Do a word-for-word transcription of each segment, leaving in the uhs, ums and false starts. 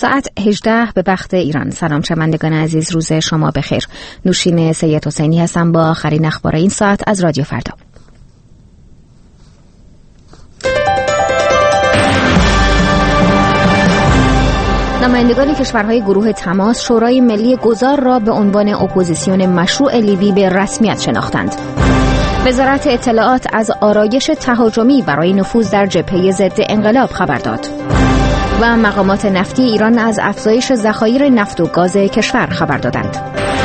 ساعت هجده به وقت ایران. سلام شنوندگان عزیز، روز شما بخیر. نوشین سید حسینی هستم با آخرین اخبار این ساعت از رادیو فردا. نمایندگان کشورهای گروه تماس شورای ملی گذار را به عنوان اپوزیسیون مشروع لیبی به رسمیت شناختند. وزارت اطلاعات از آرایش تهاجمی برای نفوذ در جبهه ضد انقلاب خبر داد. و مقامات نفتی ایران از افزایش ذخایر نفت و گاز کشور خبر دادند.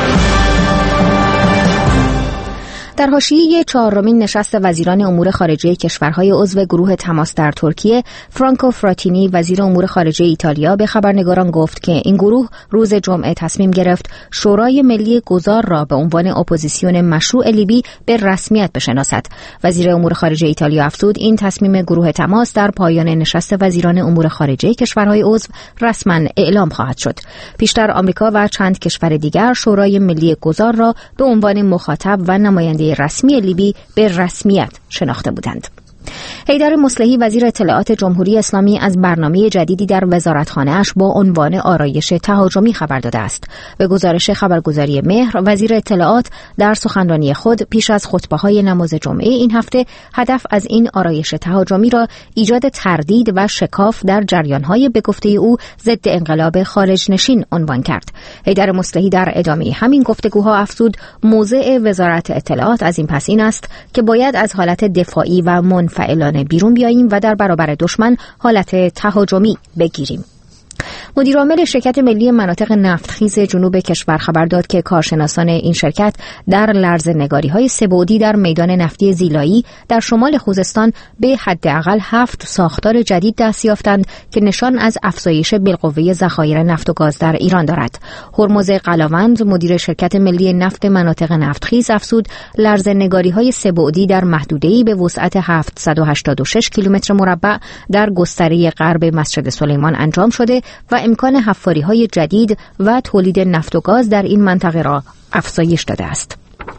در حاشیه چهارمین نشست وزیران امور خارجه کشورهای عضو گروه تماس در ترکیه، فرانکو فراتینی وزیر امور خارجه ایتالیا به خبرنگاران گفت که این گروه روز جمعه تصمیم گرفت شورای ملی گذار را به عنوان اپوزیسیون مشروع لیبی به رسمیت بشناسد. وزیر امور خارجه ایتالیا افزود این تصمیم گروه تماس در پایان نشست وزیران امور خارجه کشورهای عضو رسما اعلام خواهد شد. پیشتر آمریکا و چند کشور دیگر شورای ملی گذار را به عنوان مخاطب و نماینده رسمی لیبی به رسمیت شناخته بودند. حیدر مصلحی وزیر اطلاعات جمهوری اسلامی از برنامه جدیدی در وزارتخانه‌اش با عنوان آرایش تهاجمی خبر داده است. به گزارش خبرگزاری مهر، وزیر اطلاعات در سخنرانی خود پیش از خطبه‌های نماز جمعه این هفته هدف از این آرایش تهاجمی را ایجاد تردید و شکاف در جریان‌های به گفته او ضد انقلاب خارج نشین عنوان کرد. حیدر مصلحی در ادامه همین گفتگوها افزود موضع وزارت اطلاعات از این پس این است که باید از حالت دفاعی و منفعلانه بیرون بیاییم و در برابر دشمن حالت تهاجمی بگیریم. مدیرعامل شرکت ملی مناطق نفتخیز جنوب کشور خبر داد که کارشناسان این شرکت در لرزه‌نگاری‌های سه‌بعدی در میدان نفتی زیلایی در شمال خوزستان به حداقل هفت ساختار جدید دست یافتند که نشان از افزایش بالقوه ذخایر نفت و گاز در ایران دارد. هرمز قلاوند مدیر شرکت ملی نفت مناطق نفتخیز افزود لرزه‌نگاری‌های سه‌بعدی در محدوده‌ای به وسعت هفتصد و هشتاد و شش کیلومتر مربع در گستره غرب مسجد سلیمان انجام شده و امکان حفاری‌های جدید و تولید نفت و گاز در این منطقه را افزایش داده است.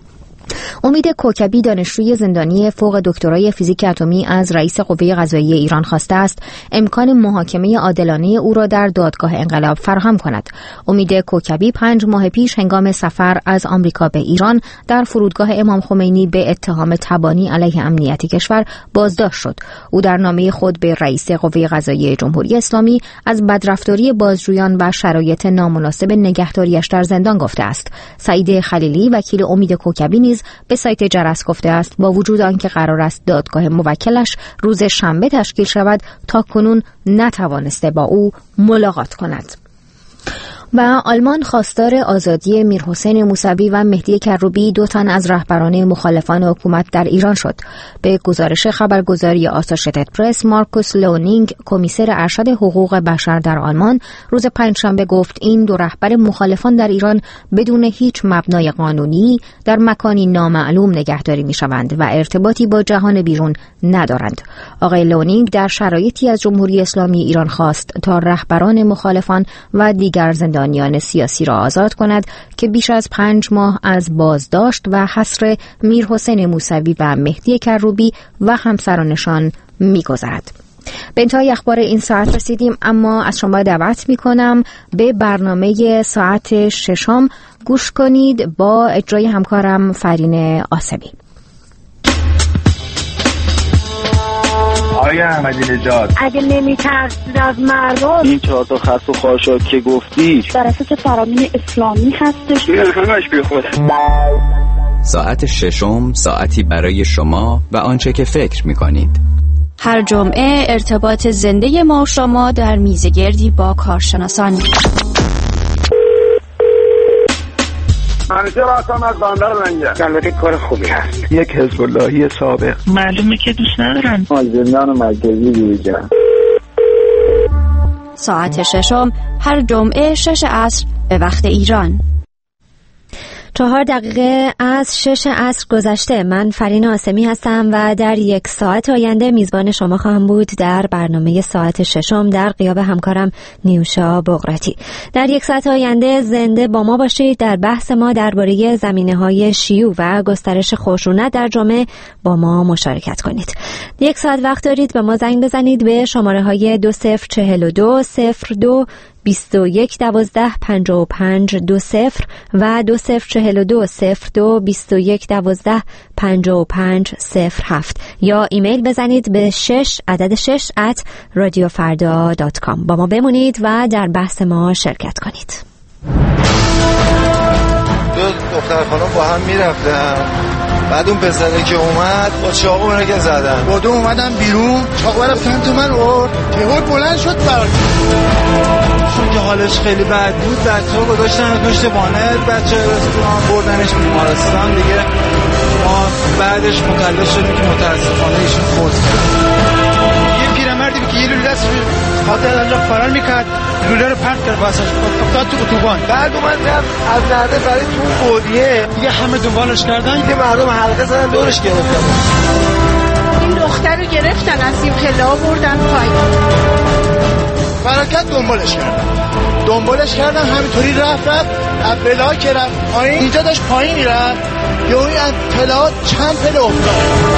امید کوکبی دانشجوی زندانی فوق دکترای فیزیک اتمی از رئیس قوه قضاییه ایران خواسته است امکان محاکمه عادلانه او را در دادگاه انقلاب فراهم کند. امید کوکبی پنج ماه پیش هنگام سفر از آمریکا به ایران در فرودگاه امام خمینی به اتهام تبانی علیه امنیت کشور بازداشت شد. او در نامه خود به رئیس قوه قضاییه جمهوری اسلامی از بدرفتاری بازجویان و شرایط نامناسب نگهداریش در زندان گفته است. سعید خلیلی وکیل امید کوکبی نیز به سایت جرس گفته است با وجود آنکه قرار است دادگاه موکلش روز شنبه تشکیل شود تا کنون نتوانسته با او ملاقات کند. و آلمان خواستار آزادی میرحسین موسوی و مهدی کروبی دو تن از رهبران مخالفان حکومت در ایران شد. به گزارش خبرگزاری آسوشیتد پرس، مارکوس لونینگ کمیسر ارشد حقوق بشر در آلمان روز پنجشنبه گفت این دو رهبر مخالفان در ایران بدون هیچ مبنای قانونی در مکانی نامعلوم نگهداری می‌شوند و ارتباطی با جهان بیرون ندارند. آقای لونینگ در شرایطی از جمهوری اسلامی ایران خواست تا رهبران مخالفان و دیگر زندانیان زندانیان سیاسی را آزاد کند که بیش از پنج ماه از بازداشت و حصر میرحسین موسوی و مهدی کروبی و همسرانشان می‌گذرد. به انتهای اخبار این ساعت رسیدیم، اما از شما دعوت می‌کنم به برنامه ساعت ششم گوش کنید با اجرای همکارم فرین آسمی. آقای احمدی نژاد، اگه نمی‌ترسید از مردم، این چهار تا خط و خاشاک که گفتی در اساس فرامین اسلامی هستش. همش بیخود. ساعت ششم ساعتی برای شما و آنچه که فکر می‌کنید. هر جمعه ارتباط زنده ما و شما در میزگردی با کارشناسان. همیشه واسم از بندر رنگه. البته کار خوبی هست. یک حزب اللهی سابق. معلومه که دوست ندارن. از زندان مرکزی بیرون. ساعت ششم هر جمعه شش عصر به وقت ایران. چهار دقیقه از شش عصر گذشته. من فرین آسمی هستم و در یک ساعت آینده میزبان شما خواهم بود در برنامه ساعت ششم در غیاب همکارم نیوشا بغراتی. در یک ساعت آینده زنده با ما باشید. در بحث ما درباره زمینه‌های شیوع و گسترش خشونت در جامعه با ما مشارکت کنید. یک ساعت وقت دارید به ما زنگ بزنید به شماره های دو صفر چهل و دو صفر دو بیست و یک دوازده پنجاه و پنج دو صفر و دو صفر چهل و دو صفر دو بیست و یک دوازده پنجاه و پنج صفر هفت یا ایمیل بزنید به شش عدد شش ات رادیو فردا دات کام. با ما بمونید و در بحث ما شرکت کنید. دو دختر خانم با هم میرفتن، بعد اون پسره که اومد با چاقو اونه که زدن، با دو اومدن بیرون، چاقو رفتن تو من ارد تهور بلند شد برد. چون که حالش خیلی بد بود بچه ها گذاشتن پشت وانت، بچه رستوران بردنش بیمارستان. دیگه ما بعدش مطلع شدیم که متاسفانه ایشون فوت کرد. یه پیرمردی که یه لوله دست خاطر الله فرار میکرد، لوله رو پرت کرد واسش افتاد تو اتوبان. بعد اومد رفت از نرده برای تو گودیه، دیگه همه دنبالش کردن، دیگه مردم حلقه زدن دورش گرفتن. این دختر رو گرفتن از این پله بردن پایین. برکت دنبالش کردن دنبالش کردن همینطوری رفت رفت از پله که رفت پایین، اینجا داشت پایینی رفت، یهویی از پله چند پله افتاد.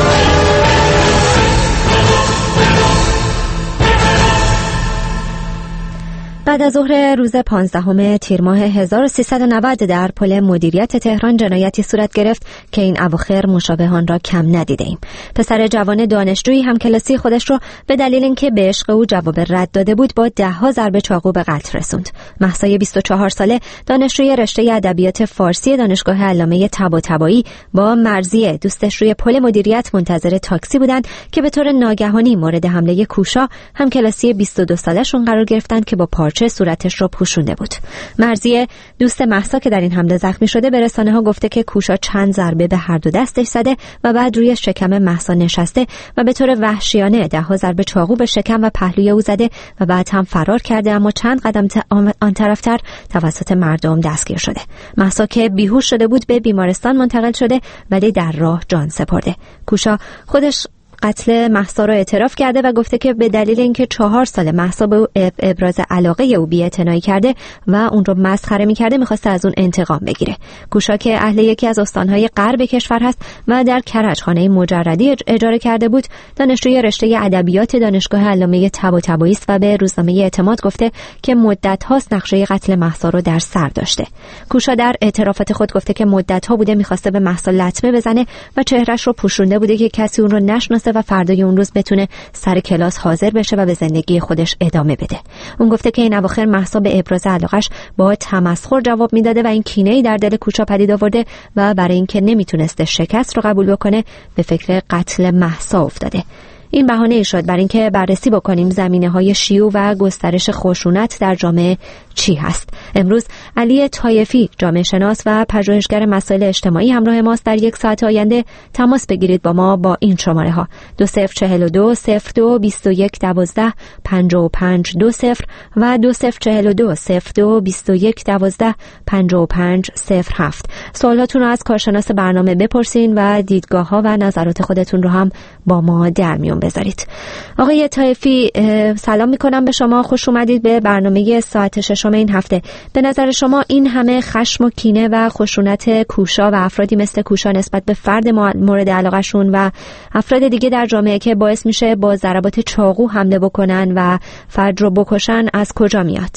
بعد از ظهر روز پانزدهم تیر ماه هزار و سیصد و نود در پل مدیریت تهران جنایتی صورت گرفت که این اواخر مشابه آن را کم ندیده ایم. پسر جوان دانشجویی هم کلاسی خودش رو به دلیل اینکه به عشق او جواب رد داده بود با ده ها ضربه چاقو به قتل رسوند. مهسا بیست و چهار ساله دانشجوی رشته ادبیات فارسی دانشگاه علامه طباطبایی با مرضیه دوستش روی پل مدیریت منتظر تاکسی بودند که به طور ناگهانی مورد حمله کوشا هم کلاسی بیست و دو سالشون قرار گرفتند که با چه صورتش رو پوشونده بود. مرضیه دوست مهسا که در این حمله زخمی شده به رسانه‌ها گفته که کوشا چند ضربه به هر دو دستش زده و بعد روی شکم مهسا نشسته و به طور وحشیانه ده ها ضربه چاقو به شکم و پهلوی او زده و بعد هم فرار کرده، اما چند قدم آن طرفتر توسط مردم دستگیر شده. مهسا که بیهوش شده بود به بیمارستان منتقل شده ولی در راه جان سپرده. کوشا خودش قتل مهسا را اعتراف کرده و گفته که به دلیل اینکه چهار سال مهسا به او ابراز علاقه او بی‌اعتنایی کرده و اون رو مسخره می‌کرده می‌خواسته از اون انتقام بگیره. کوشا که اهل یکی از استان‌های غرب کشور هست و در کرج خانه مجردی اجاره کرده بود، دانشجوی رشته ادبیات دانشگاه علامه طباطبایی است و به روزنامه اعتماد گفته که مدت هاست نقشه قتل مهسا رو در سر داشته. کوشا در اعترافات خود گفته که مدت ها بوده می‌خواسته به مهسا لطمه بزنه و چهرهش رو پوشونده بوده که کسی اون رو نشناسه و فردای اون روز بتونه سر کلاس حاضر بشه و به زندگی خودش ادامه بده. اون گفته که این اواخر مهسا به ابراز علاقش با تمسخر جواب میداده و این کینه‌ای در دل کوشا پدید آورده و برای اینکه نمیتونسته شکست رو قبول بکنه به فکر قتل مهسا افتاده. این بهانه شد برای اینکه بررسی بکنیم زمینه‌های شیوع و گسترش خشونت در جامعه چی هست. امروز علی طایفی جامعه شناس و پژوهشگر مسائل اجتماعی همراه ماست. در یک ساعت آینده تماس بگیرید با ما با این شماره ها دو صفر چهل و دو صفر دو بیست و یک دوازده پنجاه و پنج دو صفر و دو صفر چهل و دو صفر دو بیست و یک دوازده پنجاه و پنج صفر هفت. سوالاتون رو از کارشناس برنامه بپرسین و دیدگاه ها و نظرات خودتون رو هم با ما در میون بذارید. آقای طایفی سلام میکنم به شما، خوش اومدید به برنامه ساعت ششم این هفته. به نظر شما این همه خشم و کینه و خشونت کوشا و افرادی مثل کوشا نسبت به فرد مورد علاقهشون و افراد دیگه در جامعه که باعث میشه با ضربات چاقو حمله بکنن و فرد رو بکشن از کجا میاد؟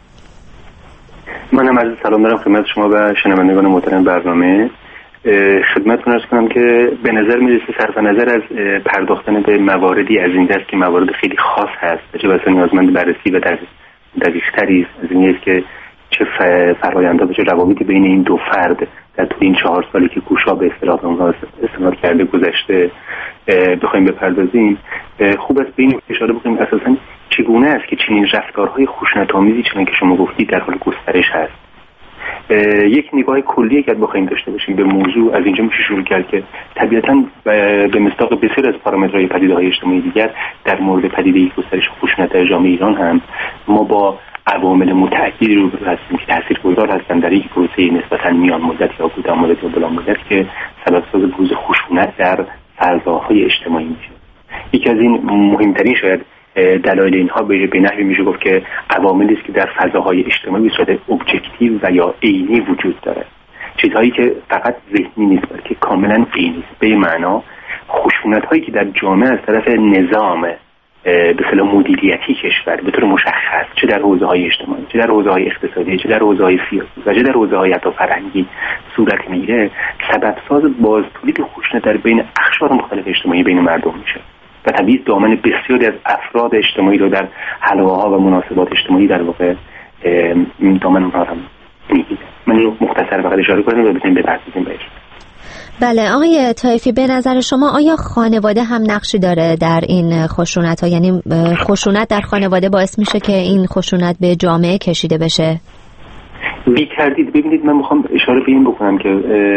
منم عرض سلام دارم خدمت شما و شنوندگان محترم برنامه. خدمتتون عرض کنم که به نظر میرسه صرف نظر از پرداختن به مواردی از این دست که موارد خیلی خاص هست چه بسا نیازمند بررسی و دقیق‌تری است، از این است که چه فرآیندها و چه روابطی بین این دو فرد در طول این چهار سالی که کوشا به اصطلاح اونها استفاده کرده گذشته بخوایم بپردازیم. خوب است به این اشاره بکنیم اساساً چگونه است که چنین رفتارهای خشونت‌آمیزی چنان که شما گفتید در حال گسترش هست. یک نگاه کلی که بخوایم داشته باشیم به موضوع از اینجا میشه شروع کرد که طبیعتاً به مصداق بسیار از پارامترهای پدیده‌های اجتماعی دیگر در مورد پدیده گسترش خشونت در جامعه ایران هم ما با عوامل متعددی روبرو هستیم که تاثیرگذار هستند در یک پروسه نسبتاً میان مدت یا کوتاه مدت یا بلند مدت که سبب ساز بروز خشونت در فضاهای اجتماعی میشه. یکی از این مهمترین شاید دلایل اینها به نحوی میشه گفت که عواملی است که در فضاهای اجتماعی به صورت ابجکتیو و یا عینی وجود داره، چیزهایی که فقط ذهنی نیست بلکه کاملا عینی است. به معنا خشونت هایی که در جامعه از طرف نظام به اصطلاح مدیریتی کشور به طور مشخص، چه در حوزه‌های اجتماعی، چه در حوزه‌های اقتصادی، چه در حوزه‌های سیاسی و چه در حوزه‌های حتی فرهنگی صورت میگیره، سبب ساز بازتولید خشونت در بین اقشار مختلف اجتماعی بین مردم میشه و طبیعی دامن بسیاری از افراد اجتماعی رو در حلقه‌ها و مناسبات اجتماعی در واقع دامن اونها رو میگیره. من رو مختصر فقط اشاره کنم و بتونیم بپردازیم بهش. بله آقای طایفی، به نظر شما آیا خانواده هم نقشی داره در این خشونت ها؟ یعنی خشونت در خانواده باعث میشه که این خشونت به جامعه کشیده بشه؟ بی تردید. ببینید من میخوام اشاره به این بکنم که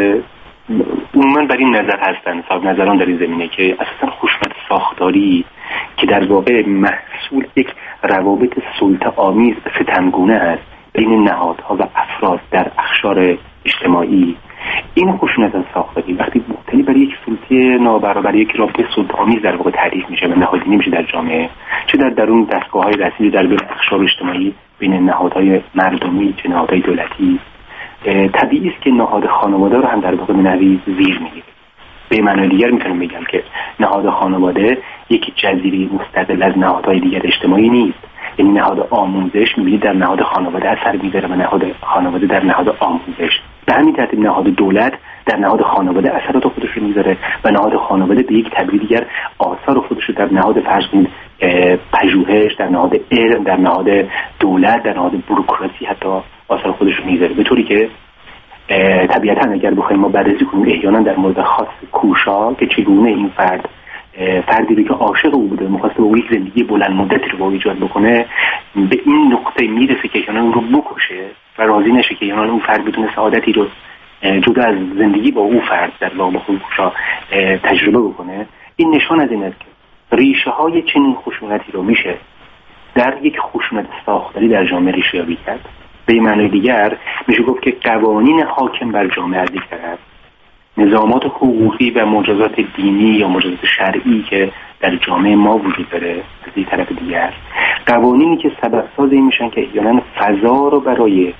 عموما بر این نظر هستن صاحب نظران در این زمینه که اساسا خشونت ساختاری که در واقع محصول یک روابط سلطه آمیز ستمگونه است بین نهادها و افراد در اقشار اجتماعی، این خشونت ساختاری وقتی مبتنی بر یک سلطه نابرابر، یک رابطه سلطه‌آمیز در واقع تعریف میشه و نهادینه میشه در جامعه، چه در درون دستگاه‌های رسمی در بین اقشار اجتماعی بین نهادهای مردمی چه نهادهای دولتی، طبیعی است که نهاد خانواده رو هم در واقع به نحوی زیر میگیره. به معنای دیگر میتونم بگم که نهاد خانواده یک جزیره مستقل از نهادهای دیگر اجتماعی نیست. یعنی نهاد آموزش میبینید در نهاد خانواده اثر میذاره و نهاد خانواده در نهاد آموزش، به همین ترتیب نهاد دولت در نهاد خانواده اثرات خودش رو میذاره و نهاد خانواده به یک تعبیر دیگر آثار خودش رو در نهاد فرض کنید پژوهش، در نهاد علم، در نهاد دولت، در نهاد بوروکراسی حتی آثار خودش رو میذاره. به طوری که طبیعتا اگر بخوایم ما بررسی کنیم احیانا در مورد خاص کوشا که چگونه این فرد فردی رو که عاشق او بوده می‌خواسته با یک زندگی بلند مدتی رو با ایجاد بکنه به این نقطه میرسه که احیانا اون رو بکشه و راضی نشه که احیانا اون فرد بدون سعادتی رو جدا از زندگی با او فرد در واقع کوشا تجربه بکنه. این نشان از این است که ریشه های چنین خشونتی رو میشه در یک خشونت ساختاری در جامعه ریشه یابی کرد. به معنای دیگر میشه گفت که قوانین حاکم بر جامعه از یک طرف، نظامات حقوقی و مجازات دینی یا مجازات شرعی که در جامعه ما وجود داره از یک طرف دیگر، قوانینی که سبب ساز این میشن که احیانا فضا رو برای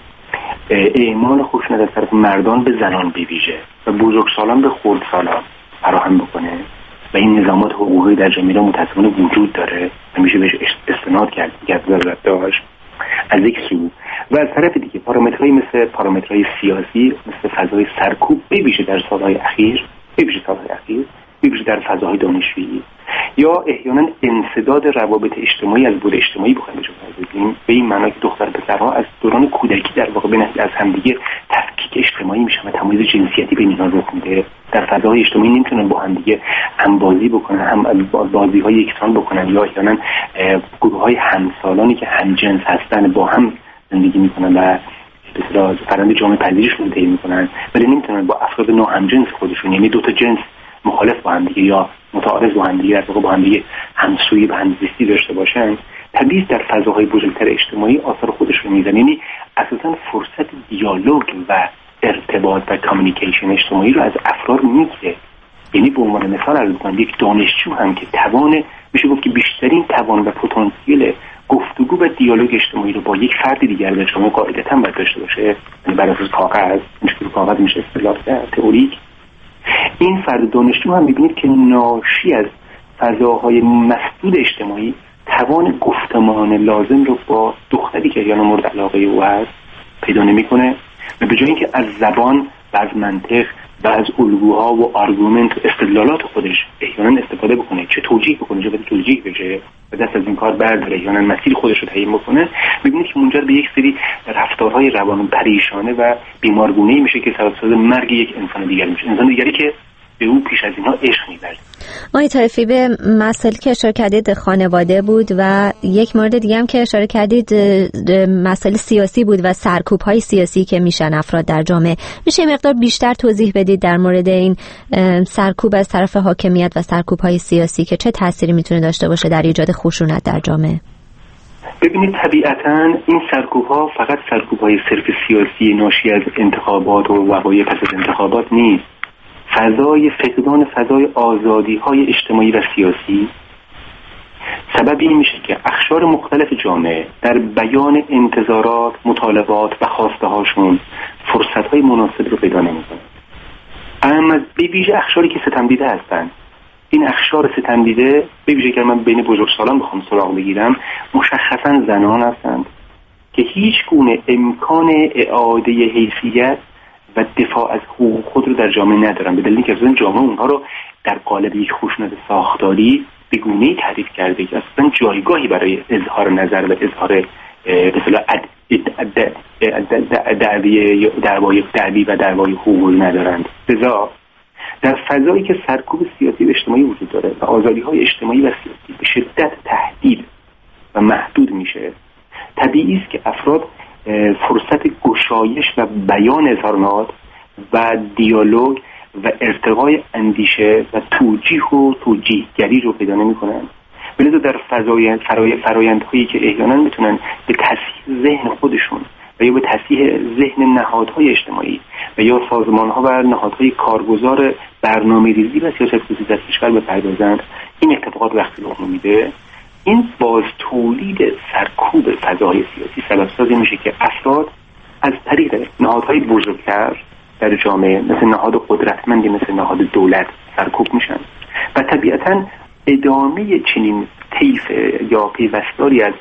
اعمال خشونت از طرف مردان به زنان بویژه و بزرگسالان به خردسالان فراهم بکنه و این نظامات حقوقی در جامعه متأسفانه وجود داره و میشه بهش استناد کرد که داشت از یک سو، و از طرف دیگه پارامترهایی مثل پارامترهای سیاسی مثل فضای سرکوب بویژه در سالهای اخیر بویژه سالهای اخیر بویژه در فضاهای دانشجویی یا احیانا انسداد روابط اجتماعی از بود اجتماعی بخوایم بگیم، به این معنی که دختر پسرها از دوران کودکی در واقع به نحوی از همدیگه تفکیک اجتماعی میشن و تمایز جنسیتی بین اینها رخ میده. در فضاهای اجتماعی نمیتونن با همدیگه همبازی بکنن، هم بازی‌های یکسان بکنن یا احیانا گروه‌های همسالانی که همجنس هستن با هم زندگی میکنن و به اصطلاح فرآیند جامعه پذیریشون رو طی میکنن، ولی نمیتونن با افراد ناهمجنس خودشون، یعنی دو تا جنس مخالف با هم دیگه یا متعارض با هم دیگه در واقع با هم دیگه همسویی و همزیستی داشته باشن. طبیعی در فضاهای بزرگتر اجتماعی آثار خودش رو میزنه. یعنی اساسا فرصت دیالوگ و ارتباط و کامیونیکیشن اجتماعی رو از افراد میگیره. یعنی به عنوان مثال عرض کنم یک دانشجو هم که توان میشه گفت که بیشترین توان و پتانسیل گفتگو و دیالوگ اجتماعی رو با یک فرد دیگر در جامعه قاعدتاً باید داشته باشه، یعنی بر اساس کاغذ اینجوری کاغذ میشه اصطلاح تئوریک، این فرد دانشجو هم می‌بینید که ناشی از فضاهای مسدود اجتماعی توان گفتمان لازم رو با دختری که یا مورد علاقه او هست پیدا نمی‌کنه و به جای اینکه از زبان و از منطق و از الگوها و آرگومنت و استدلالات خودش احیانا استفاده بکنه، چه توجیه بکنه چه بده توجیه بشه و دست از این کار برداره، احیانا مسیر خودش رو تعیین بکنه، می‌بینید که منجر به یک سری رفتارهای روان پریشانه و بیمارگونه‌ای میشه که سبب ساز مرگ یک انسان دیگر میشه، انسان دیگری که به او پیش از اینها عشق می‌ورزه. آقای طایفی، به مسائلی که اشاره کردید خانواده بود و یک مورد دیگه هم که اشاره کردید مسائل سیاسی بود و سرکوب‌های سیاسی که میشن افراد در جامعه. میشه مقدار بیشتر توضیح بدید در مورد این سرکوب از طرف حاکمیت و سرکوب‌های سیاسی که چه تأثیری میتونه داشته باشه در ایجاد خشونت در جامعه؟ ببینید طبیعتاً این سرکوب‌ها فقط سرکوب‌های صرف سیاسی ناشی از انتخابات و وقایع پس از انتخابات نیست. فضای فقدان فضای آزادی‌های اجتماعی و سیاسی سبب این میشه که اقشار مختلف جامعه در بیان انتظارات، مطالبات و خواسته‌هاشون فرصت‌های مناسب رو پیدا نمی‌کنند. اما به ویژه اقشاری که ستمدیده هستند، این اخشار ستم دیده به ویژه که من بین بزرگسالان بخوام سراغ بگیرم مشخصا زنان هستند که هیچ گونه امکان اعاده حیثیت و دفاع از حقوق خود رو در جامعه ندارن، به دلیلی که اصلا جامعه اونها رو در قالب یک خشونت ساختاری به گونه‌ای تعریف کرده که اصلا جایگاهی برای اظهار نظر و اظهار به اصطلاح دعوی دعوای دعوی و دعوای حقوقی ندارند. لذا در فضایی که سرکوب سیاسی و اجتماعی وجود داره و آزادی‌های اجتماعی و سیاسی به شدت تهدید و محدود میشه، طبیعی است که افراد فرصت گشایش و بیان اظهارات و دیالوگ و ارتقای اندیشه و توجیه و توجیهگری رو پیدا نمی‌کنند. ولی در فضای فرای فرایندهایی که احیانا میتونن به تصحیح ذهن خودشون و یا به تصحیح ذهن نهادهای اجتماعی و یا سازمان‌ها و نهادهای کارگزار برنامه‌ریزی و سیاست‌گذاری در کشور بپردازند، این اتفاقات وقتی رخ میده این باز تولید سرکوب فضای سیاسی سبب سازی میشه که افراد از طریق نهادهای بزرگتر در جامعه مثل نهاد قدرتمندی مثل نهاد دولت سرکوب میشن و طبیعتاً ادامه چنین طیف یا پیوستاری از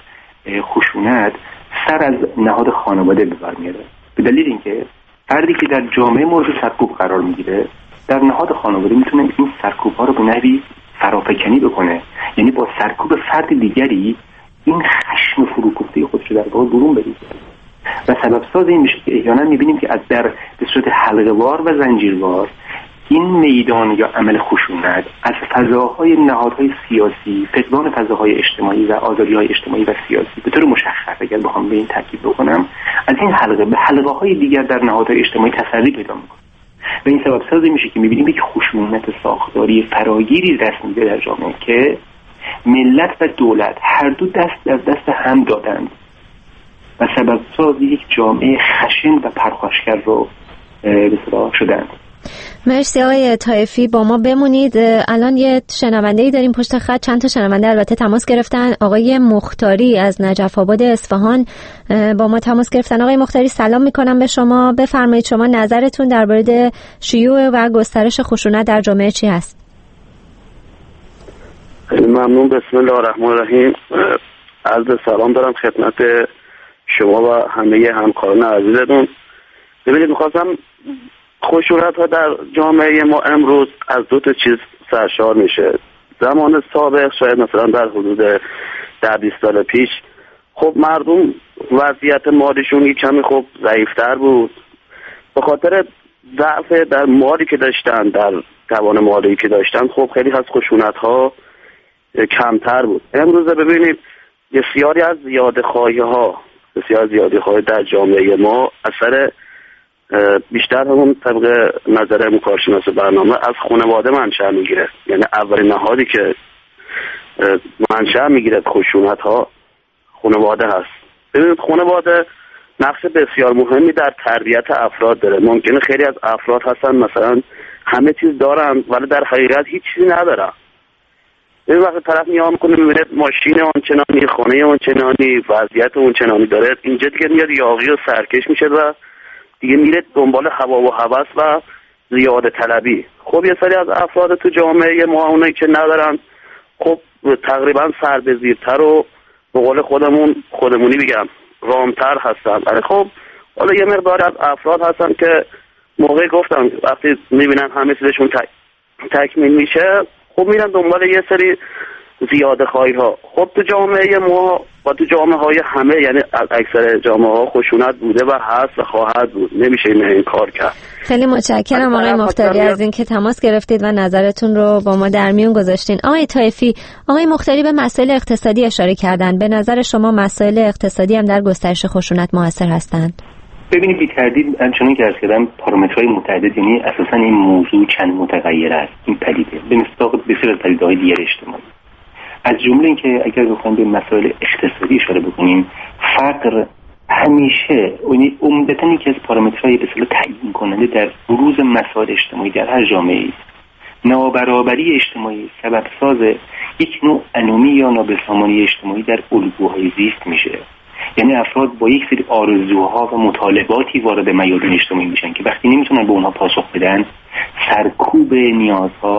خشونت سر از نهاد خانواده به بر میاره، به دلیل اینکه فردی که در جامعه مورد سرکوب قرار میگیره در نهاد خانواده میتونه این سرکوب ها رو به نحوی فرافکنی بکنه، یعنی با سرکوب فرد دیگری این خشم فروکفته خودش رو در واقع برون بریزه و سبب ساز این میشه که احیانا میبینیم که از در به صورت حلقه‌وار و زنجیروار این میدان یا عمل خشونت از فضاهای نهادهای سیاسی، فقدان فضاهای اجتماعی و آزادی‌های اجتماعی و سیاسی به طور مشخص اگر بخوام به این تاکید بکنم از این حلقه به حلقه‌های دیگر در نهادهای اجتماعی تسری پیدا می‌کنه و این سبب ساز میشه که می‌بینیم یک خشونت ساختاری فراگیری دست میده در جامعه که ملت و دولت هر دو دست از دست هم دادند و سبب ساز یک جامعه خشن و پرخاشگر رو به اصطلاح شدند. مرسی آقای طایفی، با ما بمونید. الان یه شنونده‌ای داریم پشت خط، چند تا شنونده البته تماس گرفتن. آقای مختاری از نجف آباد اصفهان با ما تماس گرفتن. آقای مختاری سلام میکنم به شما، بفرمایید شما نظرتون در مورد شیوع و گسترش خشونت در جامعه چی هست؟ خیلی ممنون. بسم الله الرحمن الرحیم. عرض سلام دارم خدمت شما و همه همکاران عزیزتون. ببینید می‌خواستم خشونت ها در جامعه ما امروز از دو تا چیز سرشار میشه. زمان سابق شاید مثلا در حدود ده بیست سال پیش خب مردم وضعیت مالیشون یک کمی خب ضعیفتر بود، به خاطر ضعف در مالی که داشتن، در توان مالی که داشتن، خب خیلی از خشونت ها کمتر بود. امروز ببینید بسیاری از زیادخواهی ها بسیار زیادی خواهی در جامعه ما اثر بیشتر همون طبق نظر کارشناس برنامه از خانواده منشأ میگیره، یعنی اولین نهادی که منشأ میگیره خشونت ها خانواده هست. ببینید خانواده نقش بسیار مهمی در تربیت افراد داره. ممکنه خیلی از افراد هستن مثلا همه چیز دارن ولی در حقیقت هیچ چیزی ندارن. این وقت طرف نیا میکنه میبینه ماشین اونچنانی، خانه اونچنانی، وضعیت اونچنانی داره، اینجا دیگه میاد یاغی و سرکش میشه و دیگه میره دنبال هوا و هوس و زیاده طلبی. خب یه سری از افراد تو جامعه ما اونایی که ندارن خب تقریبا سربزیرتر و به قول خودمون خودمونی بگم رامتر هستن. ولی خب حالا یه مقدار از افراد هستن که موقع گفتم وقتی میبینن همه چیزشون تک... تکمیل میشه خب میرن دنبال یه سری زیاده خواهی ها. خب تو جامعه ما و تو جامعه های همه، یعنی اکثر جامعه ها خشونت بوده و هست و خواهد بود، نمیشه این این کار کرد. خیلی متشکرم آقای مختاری از اینکه تماس گرفتید و نظرتون رو با ما در میون گذاشتین. آقای طایفی، آقای مختاری به مسائل اقتصادی اشاره کردن. به نظر شما مسائل اقتصادی هم در گسترش خشونت موثر هستند؟ ببینید بی تردید همچنان که عرض کردم پارامترهای متعدد، یعنی اساسا این موضوع چند متغیر است. این پدیده به مصداق بسیار از پدیده‌های دیگر اجتماعی، از جمله اینکه اگر بخوایم به مسائل اقتصادی اشاره بکنیم، فقر همیشه یعنی عمدتاً یکی از پارامترهای به اصطلاح تعیین کننده در بروز مسائل اجتماعی در هر جامعه‌ای است. نابرابری اجتماعی سبب ساز یک نوع انومی یا نابسامانی اجتماعی در الگوهای زیست میشه. یعنی افراد با یک سری آرزوها و مطالباتی وارد میادین اجتماعی میشن که وقتی نمیتونن به اونها پاسخ بدن، سرکوب نیازها،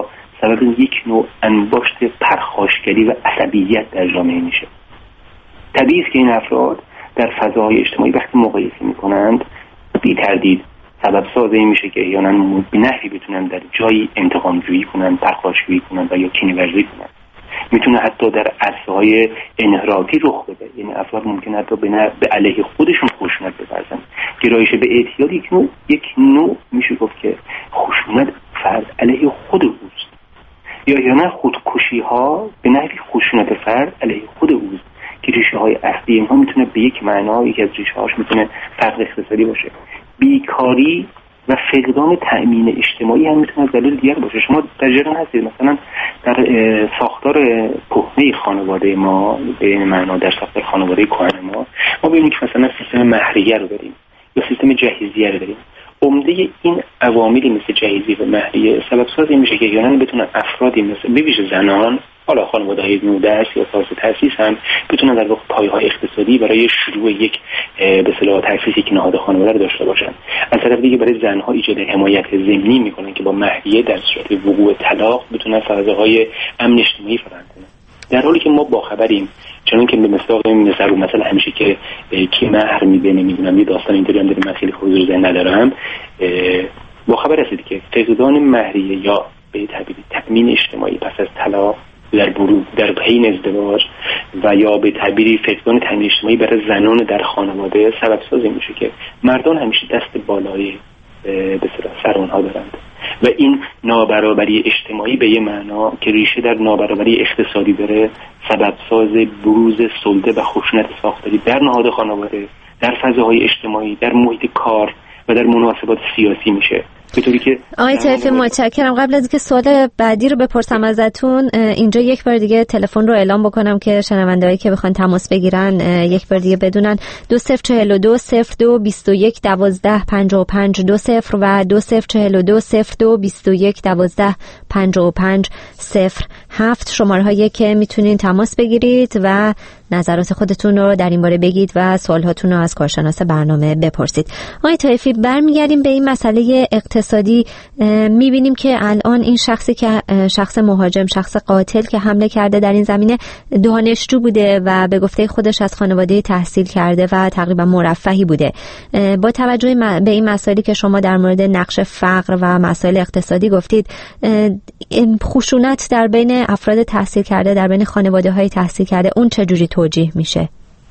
سبب یک نوع انباشت پرخاشگری و عصبیت در جامعه میشه. طبیعی است که این افراد در فضاهای اجتماعی وقتی مقایسه میکنند بی تردید سبب ساز این میشه که احیانا به نحوی بتونن در جایی انتقام جویی کنن، پرخاشگری کنن و یا کینه‌ورزی کنن. میتونه حتی در عرصه‌های انحرافی رخ بده، یعنی افراد ممکنه حتی به, به علیه خودشون خشونت بورزن. گرایش به اعتیاد یک نوع یک نوع میشه گفت که خشونت فرد علیه خود اوست، یا یا نه خودکشی ها به نحوی خشونت فرد علیه خود اوست که ریشه های اصلی اینها میتونه به یک معنا، یکی از ریشه هاش میتونه فقر اقتصادی باشه. بیکاری و فقدان تأمین اجتماعی هم میتونه دلیل دیگر باشه. شما در جریان هستید مثلا در ساختار کهنه خانواده ما، به این معنا در ساختار خانواده کهن ما ما ببینیم که مثلا سیستم مهریه رو داریم یا سیستم جهیزیه رو داریم. عمده این عواملی مثل جهیزی و مهریه سبب ساز این میشه که یعنی بتونن افرادی مثل به ویژه زنان، حالا خانواده‌های نودست یا تازه تأسیس هم بتونن در واقع پایه‌های اقتصادی برای شروع یک به اصطلاح تأسیس یک نهاد خانواده رو داشته باشن. از طرف دیگه برای زنها ایجاد حمایت ضمنی میکنن که با مهریه در صورت وقوع طلاق بتونن فضاهای امن اجتماعی فراهم کنن. در حالی که ما با خبریم، چون که به مصداق این مثلا مثلا همیشه که کی مهر میده نمیدونم یه داستان اینطوری هم داریم، من خیلی حضور ذهن ندارم، با خبر هستید که فقدان مهریه یا به تعبیر تأمین اجتماعی پس از طلاق در بروز در حین ازدواج و یا به تعبیری فقدان تأمین اجتماعی برای زنان در خانواده سبب ساز میشه که مردان همیشه دست بالای به اصطلاح سر اونها دارند و این نابرابری اجتماعی به یه معنا که ریشه در نابرابری اقتصادی داره سبب ساز بروز سلطه و خشونت ساختاری در نهاد خانواده، در فضاهای اجتماعی، در محیط کار و در مناسبات سیاسی میشه. به طوری که آقای طایفی متشکرم. قبل از اینکه سوال بعدی رو بپرسم ازتون، اینجا یک بار دیگه تلفن رو اعلام بکنم که شنوندهایی که بخوان تماس بگیرن یک بار دیگه بدونن دو صفر چهل و دو صفر دو بیست و یک دوازده پنجاه و پنج دو صفر و دو صفر چهل و دو صفر دو بیست و یک دوازده پنجاه و پنج صفر هفت شماره هایی که میتونین تماس بگیرید و نظرات خودتون رو در این باره بگید و سوالاتون رو از کارشناس برنامه بپرسید. آقای طایفی برمیگردیم به این مسئله اقتصادی. میبینیم که الان این شخصی که شخص مهاجم، شخص قاتل که حمله کرده در این زمینه دانشجو بوده و به گفته خودش از خانواده تحصیل کرده و تقریبا مرفهی بوده. با توجه به این مسائلی که شما در مورد نقش فقر و مسائل اقتصادی گفتید، خشونت در بین افراد تحصیل کرده، در بین خانواده‌های تحصیل کرده، اون چجوری توجیه میشه؟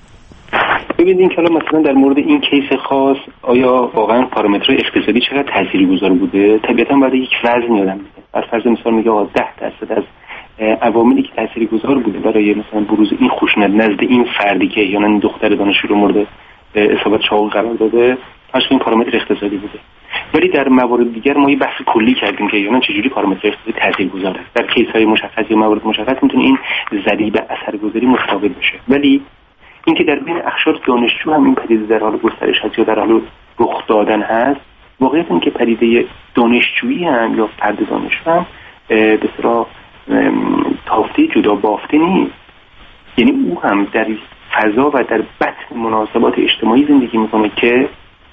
ببینید که حالا مثلا در مورد این کیس خاص آیا واقعا پارامترهای اقتصادی چقدر تاثیرگذار بوده؟ طبیعتا باید یک وزن یادم میده. بر فرض مثال میگه آقا ده درصد از عواملی که تاثیرگذار بوده برای مثلا بروز این خشونت نزد این فردی که یا این دختر دانشجو رو مورد اصابت چاقو قرار داده، پس این پارامتر اقتصادی بوده. ولی در موارد دیگر ما یه بحث کلی کردیم که یعنی چجوری پارامتر اقتصادی تاثیرگذار است. در کیس‌های مشخص یا موارد مشخص میتونه این ضریب اثرگذاری متفاوت بشه. ولی اینکه در بین اقشار دانشجو هم این پدیده در حال گسترش هست یا در حال رخ دادن هست، واقعیت این که پدیده دانشجویی هم یا فرد دانشجو هم به اصطلاح تافته جدا بافته نیست. یعنی او هم در فضا و در بطن مناسبات اجتماعی زندگی میکنه که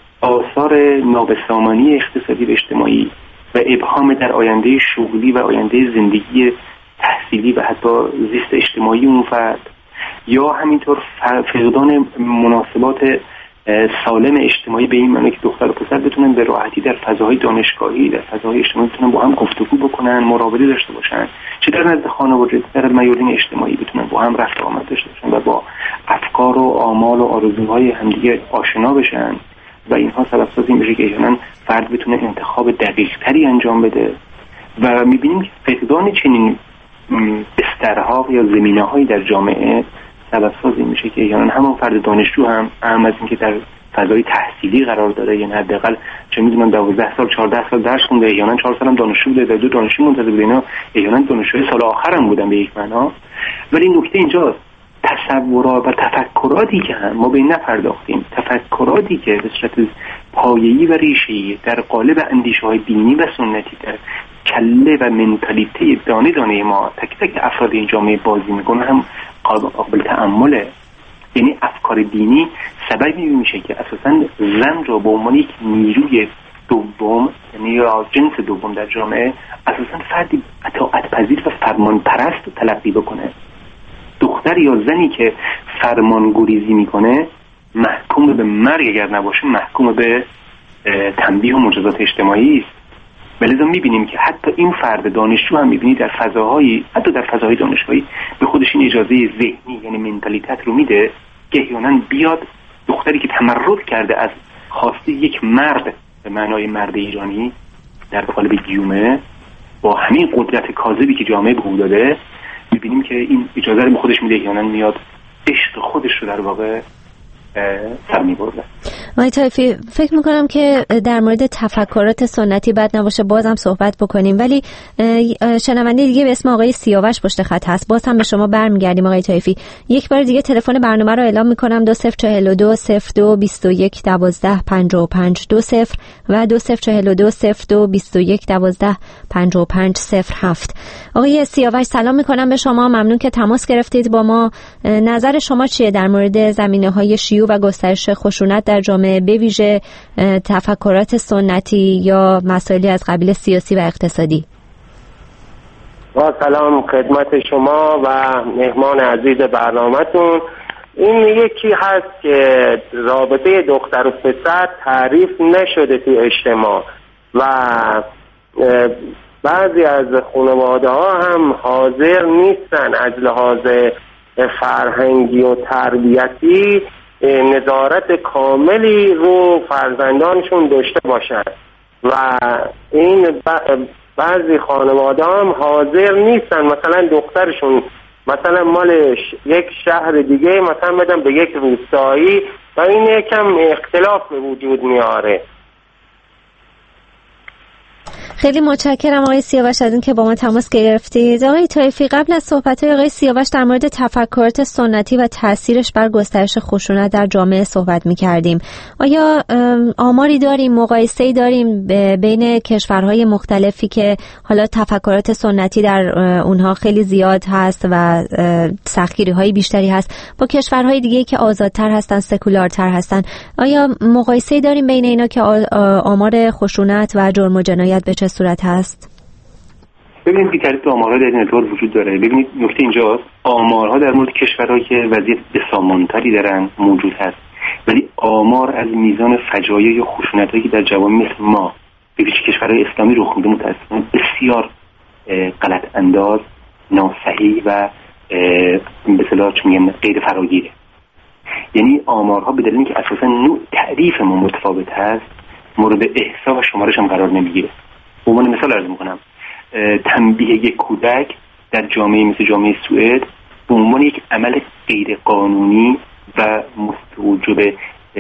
آثار نابسامانی اقتصادی و اجتماعی و ابهام در آینده شغلی و آینده زندگی تحصیلی و حتی زیست اجتماعی اون فرد یا همینطور فقدان مناسبات سالم اجتماعی به این معنی که دختر و پسر بتونن به راحتی در فضاهای دانشگاهی، در فضاهای اجتماعی بتونن با هم گفتگو بکنن، مراوده داشته باشن، چه در نزد خانواده در میادین اجتماعی بتونن با هم رفت و آمد داشته باشن و با افکار و آمال و آرزوهای همدیگه آشنا بشن و اینها سبب ساز این میشه که احیانا فرد بتونه انتخاب دقیق‌تری انجام بده. و می‌بینیم که فقدان چنین بسترها یا زمینه‌هایی در جامعه سبب ساز این میشه که احیانا همون فرد دانشجو هم اهم از اینکه در فضای تحصیلی قرار داره، یعنی حداقل چه می‌دونم دوازده سال چهارده سال درس خونده، احیانا چهار سال هم دانشجو بوده، دو دانشجو منتظر بوده، اینا احیانا دانشجوی سال آخر هم بودن به یک معنا. ولی نکته اینجاست تصورات و تفکراتی که هم ما به این نپرداختیم، تفکراتی که به صورت پایه‌ای و ریشه‌ای در قالب اندیشه‌های دینی و سنتی در کله و منتالیته دانه دانه ما تک تک افراد این جامعه بازی میکنه هم قابل تأمله. یعنی افکار دینی سببی میشه که اساساً زن را به عنوان یک نیروی دوم یعنی یا جنس دوم در جامعه اساساً فردی اطاعت پذیر و فرمان پرست تلقی بکنه. دختر یا زنی که فرمان گریزی میکنه محکوم به مرگ، اگر نباشه محکوم به تنبیه و مجازات اجتماعی است. بلکه میبینیم که حتی این فرد دانشجو هم میبینی در فضاهایی، حتی در فضاهای دانشگاهی به خودش این اجازه ذهنی یعنی منتالیتت رو میده که احیانا بیاد دختری که تمرد کرده از خواسته یک مرد به معنای مرد ایرانی در قالب گیومه با همین قدرت کاذبی که جامعه به او داده، میبینیم که این اجازه رو به خودش میده، احیانا میاد عشق خودش رو در واقع سر میبرده. آقای طایفی، فکر میکنم که در مورد تفکرات سنتی بد نباشه بازم صحبت بکنیم، ولی شنونده دیگه به اسم آقای سیاوش پشت خط هست. باز هم به شما برمیگردیم آقای طایفی. یک بار دیگه تلفن برنامه رو اعلام میکنم: دو صفر چهل و دو صفر دو بیست و یک دوازده پنجاه و پنج دو صفر و دو صفر چهل و دو صفر دو بیست و یک دوازده پنجاه و پنج صفر هفت. آقای سیاوش سلام میکنم به شما، ممنون که تماس گرفتید با ما. نظر شما چیه در مورد زمینه‌های شیوع و گسترش خشونت در جامعه، به ویژه تفکرات سنتی یا مسائلی از قبیل سیاسی و اقتصادی؟ با سلام خدمت شما و مهمان عزیز برنامه‌تون. این یکی هست که رابطه دختر و پسر تعریف نشده تو اجتماع و بعضی از خانواده ها هم حاضر نیستن از لحاظ فرهنگی و تربیتی نظارت کاملی رو فرزندانشون داشته باشن و این بعضی خانواده هم حاضر نیستن مثلا دخترشون مثلا مال یک شهر دیگه مثلا بدن به یک روستایی و این یکم اختلاف به وجود میاره. خیلی متشکرم آقای سیاوش از این که با ما تماس گرفتید. آقای طایفی، قبل از صحبت‌های آقای سیاوش در مورد تفکرات سنتی و تأثیرش بر گسترش خشونت در جامعه صحبت می‌کردیم. آیا آماری داریم، مقایسه‌ای داریم بین کشورهای مختلفی که حالا تفکرات سنتی در اونها خیلی زیاد هست و سختگیری‌های بیشتری هست با کشورهای دیگه که آزادتر هستن، سکولارتر هستن؟ آیا مقایسه‌ای داریم بین اینا که آمار خشونت و جرم و جنایت به چه صورت هست؟ ببینید که تعریف آمارها در این اطلاع وجود داره. ببینید نکته اینجاست، آمارها در مورد کشورهایی که وضعیت بسامانتری دارن موجود هست، ولی آمار از میزان فجایع یا خشونتایی که در جوامع مثل ما به ویژه کشورهای اسلامی رخ میده متأسفانه بسیار غلط انداز، ناصحیح و به اصطلاح چه میگم غیر فراگیره. یعنی آمارها به دلیل اینکه اساسا نوع تعریف ما متفاوت هست مورد احصا و شمارش هم قرار نمیگیره. به عنوان مثال عرض میکنم، تنبیه یک کودک در جامعه مثل جامعه سوئد به عنوان یک عمل غیر قانونی و مستوجب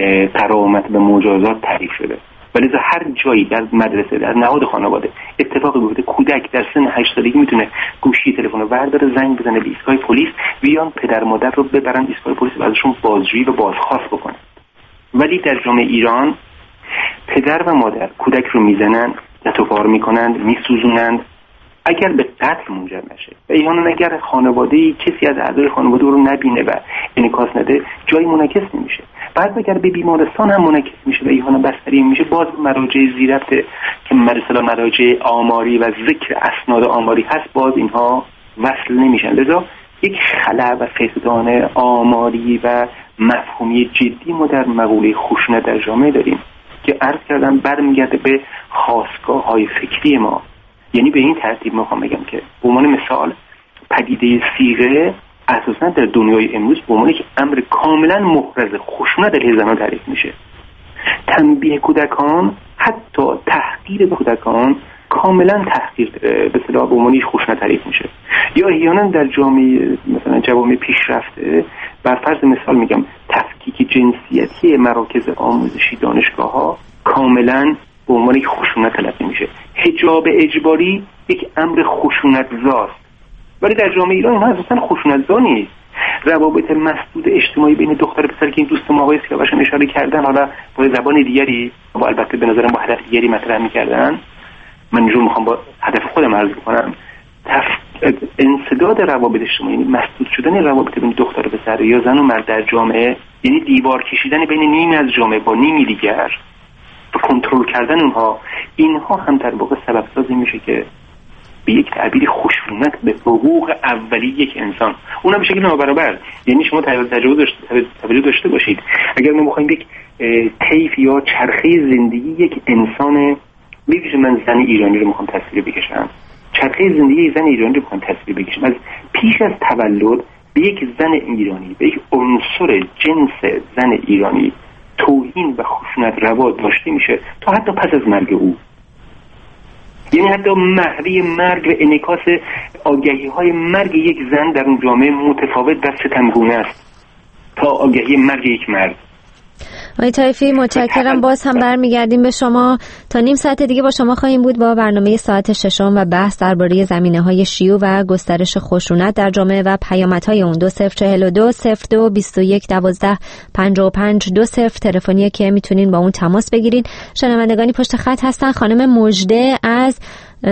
غرامت و مجازات تعریف شده. ولی هر جایی در مدرسه، در نهاد خانواده اتفاقی بیفته، کودک در سن هشت سالگی میتونه گوشی تلفن رو برداره، زنگ بزنه به ایستگاه پلیس، بیان پدر مادر رو ببرن ایستگاه پلیس و ازشون بازجویی و بازخواست بکنن. ولی در جامعه ایران پدر و مادر کودک رو میزنن، نتوپار میکنند، میسوزونند اگر به قتل منجر نشه و احیانا اگر خانواده‌ای کسی از اعضای خانواده رو نبینه و انعکاس نده جایی منعکس نمیشه. بعد اگر به بیمارستان هم منعکس میشه و احیانا بستری میشه، باز مراجع زیرفت که مثلا مراجع آماری و ذکر اسناد آماری هست، باز اینها وصل نمیشن. لذا یک خلأ و فقدان آماری و مفهومی جدی ما در مقوله خشونت در جامعه داریم که عرض کردم برمیگرده به خاستگاه های فکری ما. یعنی به این ترتیب میخوام بگم که به عنوان مثال پدیده صیغه اساسا در دنیای امروز به عنوان یک امر کاملا محرز خشونت علیه زنان تعریف میشه. تنبیه کودکان، حتی تحقیر کودکان کاملا تحقیر به اصطلاح به عنوان خشونت تعریف میشه. یا احیانا در جامعه مثلا جوامع پیشرفته بر فرض مثال میگم تفکیک جنسیتی مراکز آموزشی دانشگاه‌ها کاملا به عنوان یک خشونت تلقی میشه. حجاب اجباری یک امر خشونت‌زاست، ولی در جامعه ایران اینها اساساً خشونت‌زا نیست. روابط مسدود اجتماعی بین دختر و پسر که این دوست ما آقای سیاوش اشاره کردن، حالا با زبان دیگری و البته به نظرم با هدف دیگری مطرح می‌کردن، من اینجور میخوام با هدف خودم عرض کنم، تف... انسداد روابط اجتماعی، یعنی مسدود شدن روابط بین دختر و پسر یا زن و مرد در جامعه، یعنی دیوار کشیدن بین نیمی از جامعه با نیمی دیگر، و کنترل کردن اونها، اینها هم در واقع سبب سازی میشه که به یک تعبیر خشونت به حقوق اولی یک انسان، اونم به شکل نابرابر. یعنی شما تجربه داشته تجربه داشته باشید، اگر ما بخوایم یک طیف یا چرخه زندگی یک انسان، میگه من زن ایرانی رو میخوام تصویر بکشم، چرخه زندگی زن ایرانی رو میخوام تصویر بکشم، از پیش از تولد به یک زن ایرانی، به یک عنصر جنس زن ایرانی توهین و خشونت روا داشته میشه تا حتی پس از مرگ او. یعنی حتی محوی مرگ و انعکاس آگهی های مرگ یک زن در اون جامعه متفاوت و ستمگونه است تا آگهی مرگ یک مرد. آقای طایفی متشکرم. باز هم برمیگردیم به شما. تا نیم ساعت دیگه با شما خواهیم بود با برنامه ساعت ششم و بحث درباره زمینه‌های شیوع و گسترش خشونت در جامعه و پیامدهای اون. دو صفر چهل و دو صفر دو بیست و یک دوازده پنجاه و پنج دو صفر تلفنیه که میتونین با اون تماس بگیرین. شنوندگانی پشت خط هستن. خانم مژده از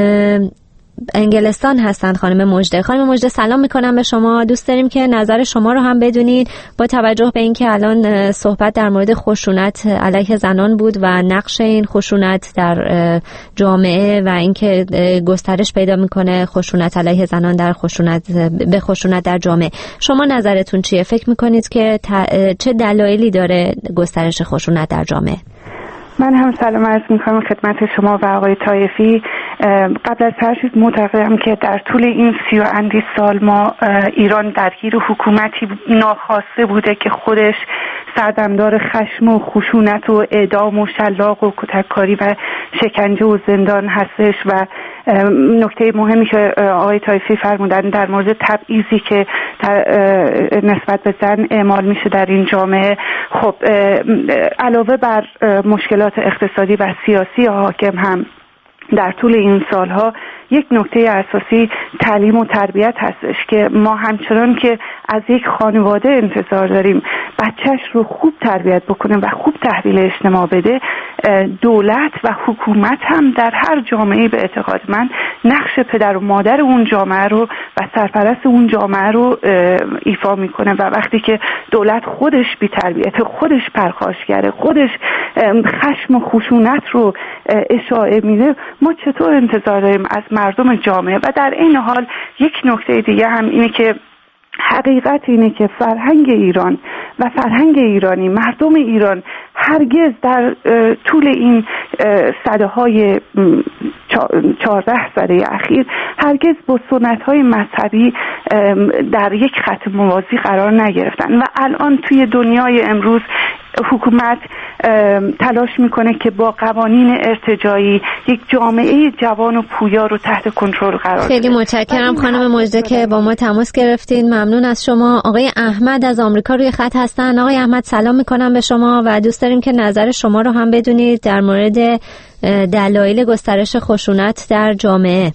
انگلستان هستند. خانم مژده خانم مژده سلام میکنم به شما. دوست داریم که نظر شما رو هم بدونید با توجه به اینکه الان صحبت در مورد خشونت علیه زنان بود و نقش این خشونت در جامعه و اینکه گسترش پیدا میکنه خشونت علیه زنان در خشونت به خشونت در جامعه. شما نظرتون چیه؟ فکر میکنید که چه دلایلی داره گسترش خشونت در جامعه؟ من هم سلام عرض میکنم خدمت شما و آقای طایفی. قبل از هر چیز معتقدم که در طول این سی و اندی سال ما ایران درگیر حکومتی ناخواسته بوده که خودش سردمدار خشم و خشونت و اعدام و شلاق و کتککاری و شکنجه و زندان هستش. و نکته مهمی که آقای طایفی فرمودن در مورد تبعیضی که در نسبت به زن اعمال میشه در این جامعه، خب علاوه بر مشکلات اقتصادی و سیاسی حاکم هم در طول این سالها یک نکته اساسی تعلیم و تربیت هستش که ما همچنان که از یک خانواده انتظار داریم بچهش رو خوب تربیت بکنه و خوب تحویل اجتماع بده، دولت و حکومت هم در هر جامعه به اعتقاد من نقش پدر و مادر اون جامعه رو و سرپرست اون جامعه رو ایفا میکنه. و وقتی که دولت خودش بی تربیت، خودش پرخاشگره، خودش خشم و خشونت رو اشاعه میده، ما چطور انتظار داریم از مردم جامعه؟ و در این حال یک نکته دیگه هم اینه که حقیقت اینه که فرهنگ ایران و فرهنگ ایرانی، مردم ایران هرگز در طول این سده های چهارده سده اخیر هرگز با سنت های مذهبی در یک خط موازی قرار نگرفتن. و الان توی دنیای امروز حکومت تلاش میکنه که با قوانین ارتجاعی یک جامعه جوان و پویا رو تحت کنترل قرار بده. خیلی متشکرم خانم مژده که با ما تماس گرفتین. ممنون از شما. آقای احمد از آمریکا روی خط هستن. آقای احمد سلام میکنم به شما و دوست داریم که نظر شما رو هم بدونید در مورد دلایل گسترش خشونت در جامعه.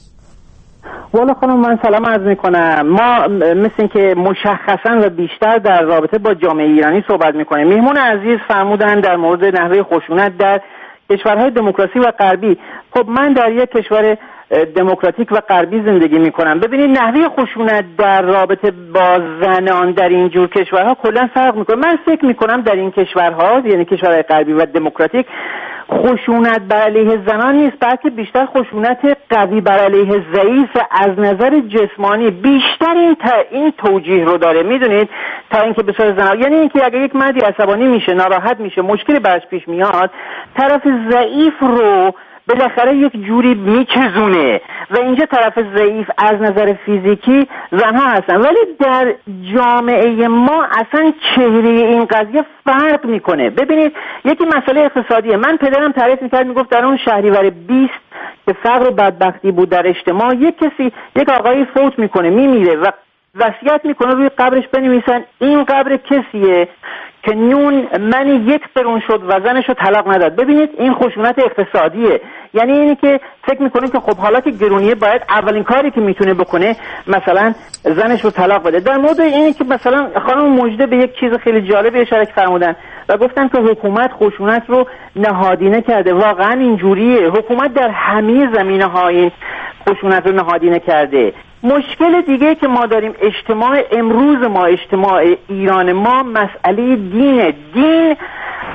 والا خانم من سلام عرض میکنم. ما مثل این که مشخصا و بیشتر در رابطه با جامعه ایرانی صحبت میکنیم. میهمون عزیز فرمودن در مورد نحوه خشونت در کشورهای دموکراسی و غربی. خب من در یک کشور دموکراتیک و غربی زندگی میکنم. ببینید نحوه خشونت در رابطه با زنان در این جور کشورها کلا فرق میکنه. من فکر میکنم در این کشورها، یعنی کشورهای غربی و دموکراتیک، خشونت بر علیه زنان نیست، بلکه بیشتر خشونت قوی بر علیه ضعیف از نظر جسمانی بیشتر این تا این توجیه رو داره، میدونید، تا اینکه به صورت زنان. یعنی اینکه اگه یک مردی عصبانی میشه، ناراحت میشه، مشکلی براش پیش میاد، طرف ضعیف رو بالاخره یک جوری میچزونه و اینجا طرف ضعیف از نظر فیزیکی زنها هستن. ولی در جامعه ما اصلا چهره این قضیه فرق میکنه. ببینید یکی مسئله اقتصادیه. من پدرم تعریف میکرد، میگفت در اون شهریور بیست که فقر و بدبختی بود در اجتماع، یک کسی یک آقایی فوت میکنه، میمیره و وصیت میکنه روی قبرش بنویسن این قبر کسیه که نون من یک قرون شد و زنش رو طلاق نداد. ببینید این خشونت اقتصادیه. یعنی اینی که فکر میکنه که خب حالا که گرونیه باید اولین کاری که میتونه بکنه مثلا زنش رو طلاق بده. در مورد اینی که مثلا خانم مژده به یک چیز خیلی جالب اشاره فرمودن و گفتن که حکومت خشونت رو نهادینه کرده. واقعا اینجوریه. حکومت در همه زمینه‌ها این خشونت رو نهادینه کرده. مشکل دیگه که ما داریم، اجتماع امروز ما، اجتماع ایران ما، مسئله دینه. دین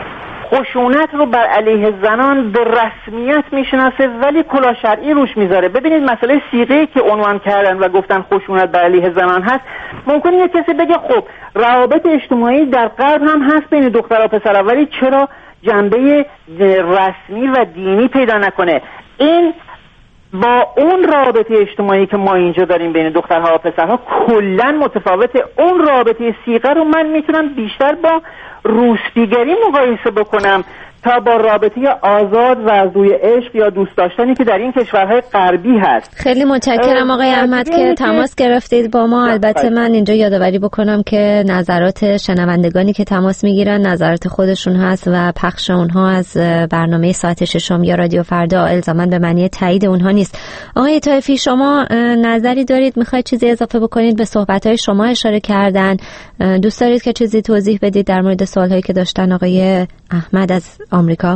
خشونت رو بر علیه زنان به رسمیت میشناسه ولی کلاه شرعی روش میذاره. ببینید مسئله صیغه‌ای که عنوان کردن و گفتن خشونت بر علیه زنان هست، ممکنه یه کسی بگه خب روابط اجتماعی در غرب هم هست بین دختر و پسر، ولی چرا جنبه رسمی و دینی پیدا نکنه؟ این با اون رابطه اجتماعی که ما اینجا داریم بین دخترها و پسرها کلاً متفاوته. اون رابطه صیغه رو من میتونم بیشتر با روسپیگری مقایسه بکنم تا با رابطه آزاد و از روی عشق یا دوست داشتنی که در این کشورهای غربی هست. خیلی متشکرم آقای احمد که تماس گرفتید با ما. البته من اینجا یادآوری بکنم که نظرات شنوندگانی که تماس میگیرن نظرات خودشون هست و پخش اونها از برنامه ساعت ششم یا رادیو فردا الزاما به معنی تایید اونها نیست. آقای طایفی شما نظری دارید؟ میخواید چیزی اضافه بکنید به صحبت‌های شما؟ اشاره کردن دوست دارید که چیزی توضیح بدید در مورد سوال‌هایی که داشتن آقای احمد از آمریکا؟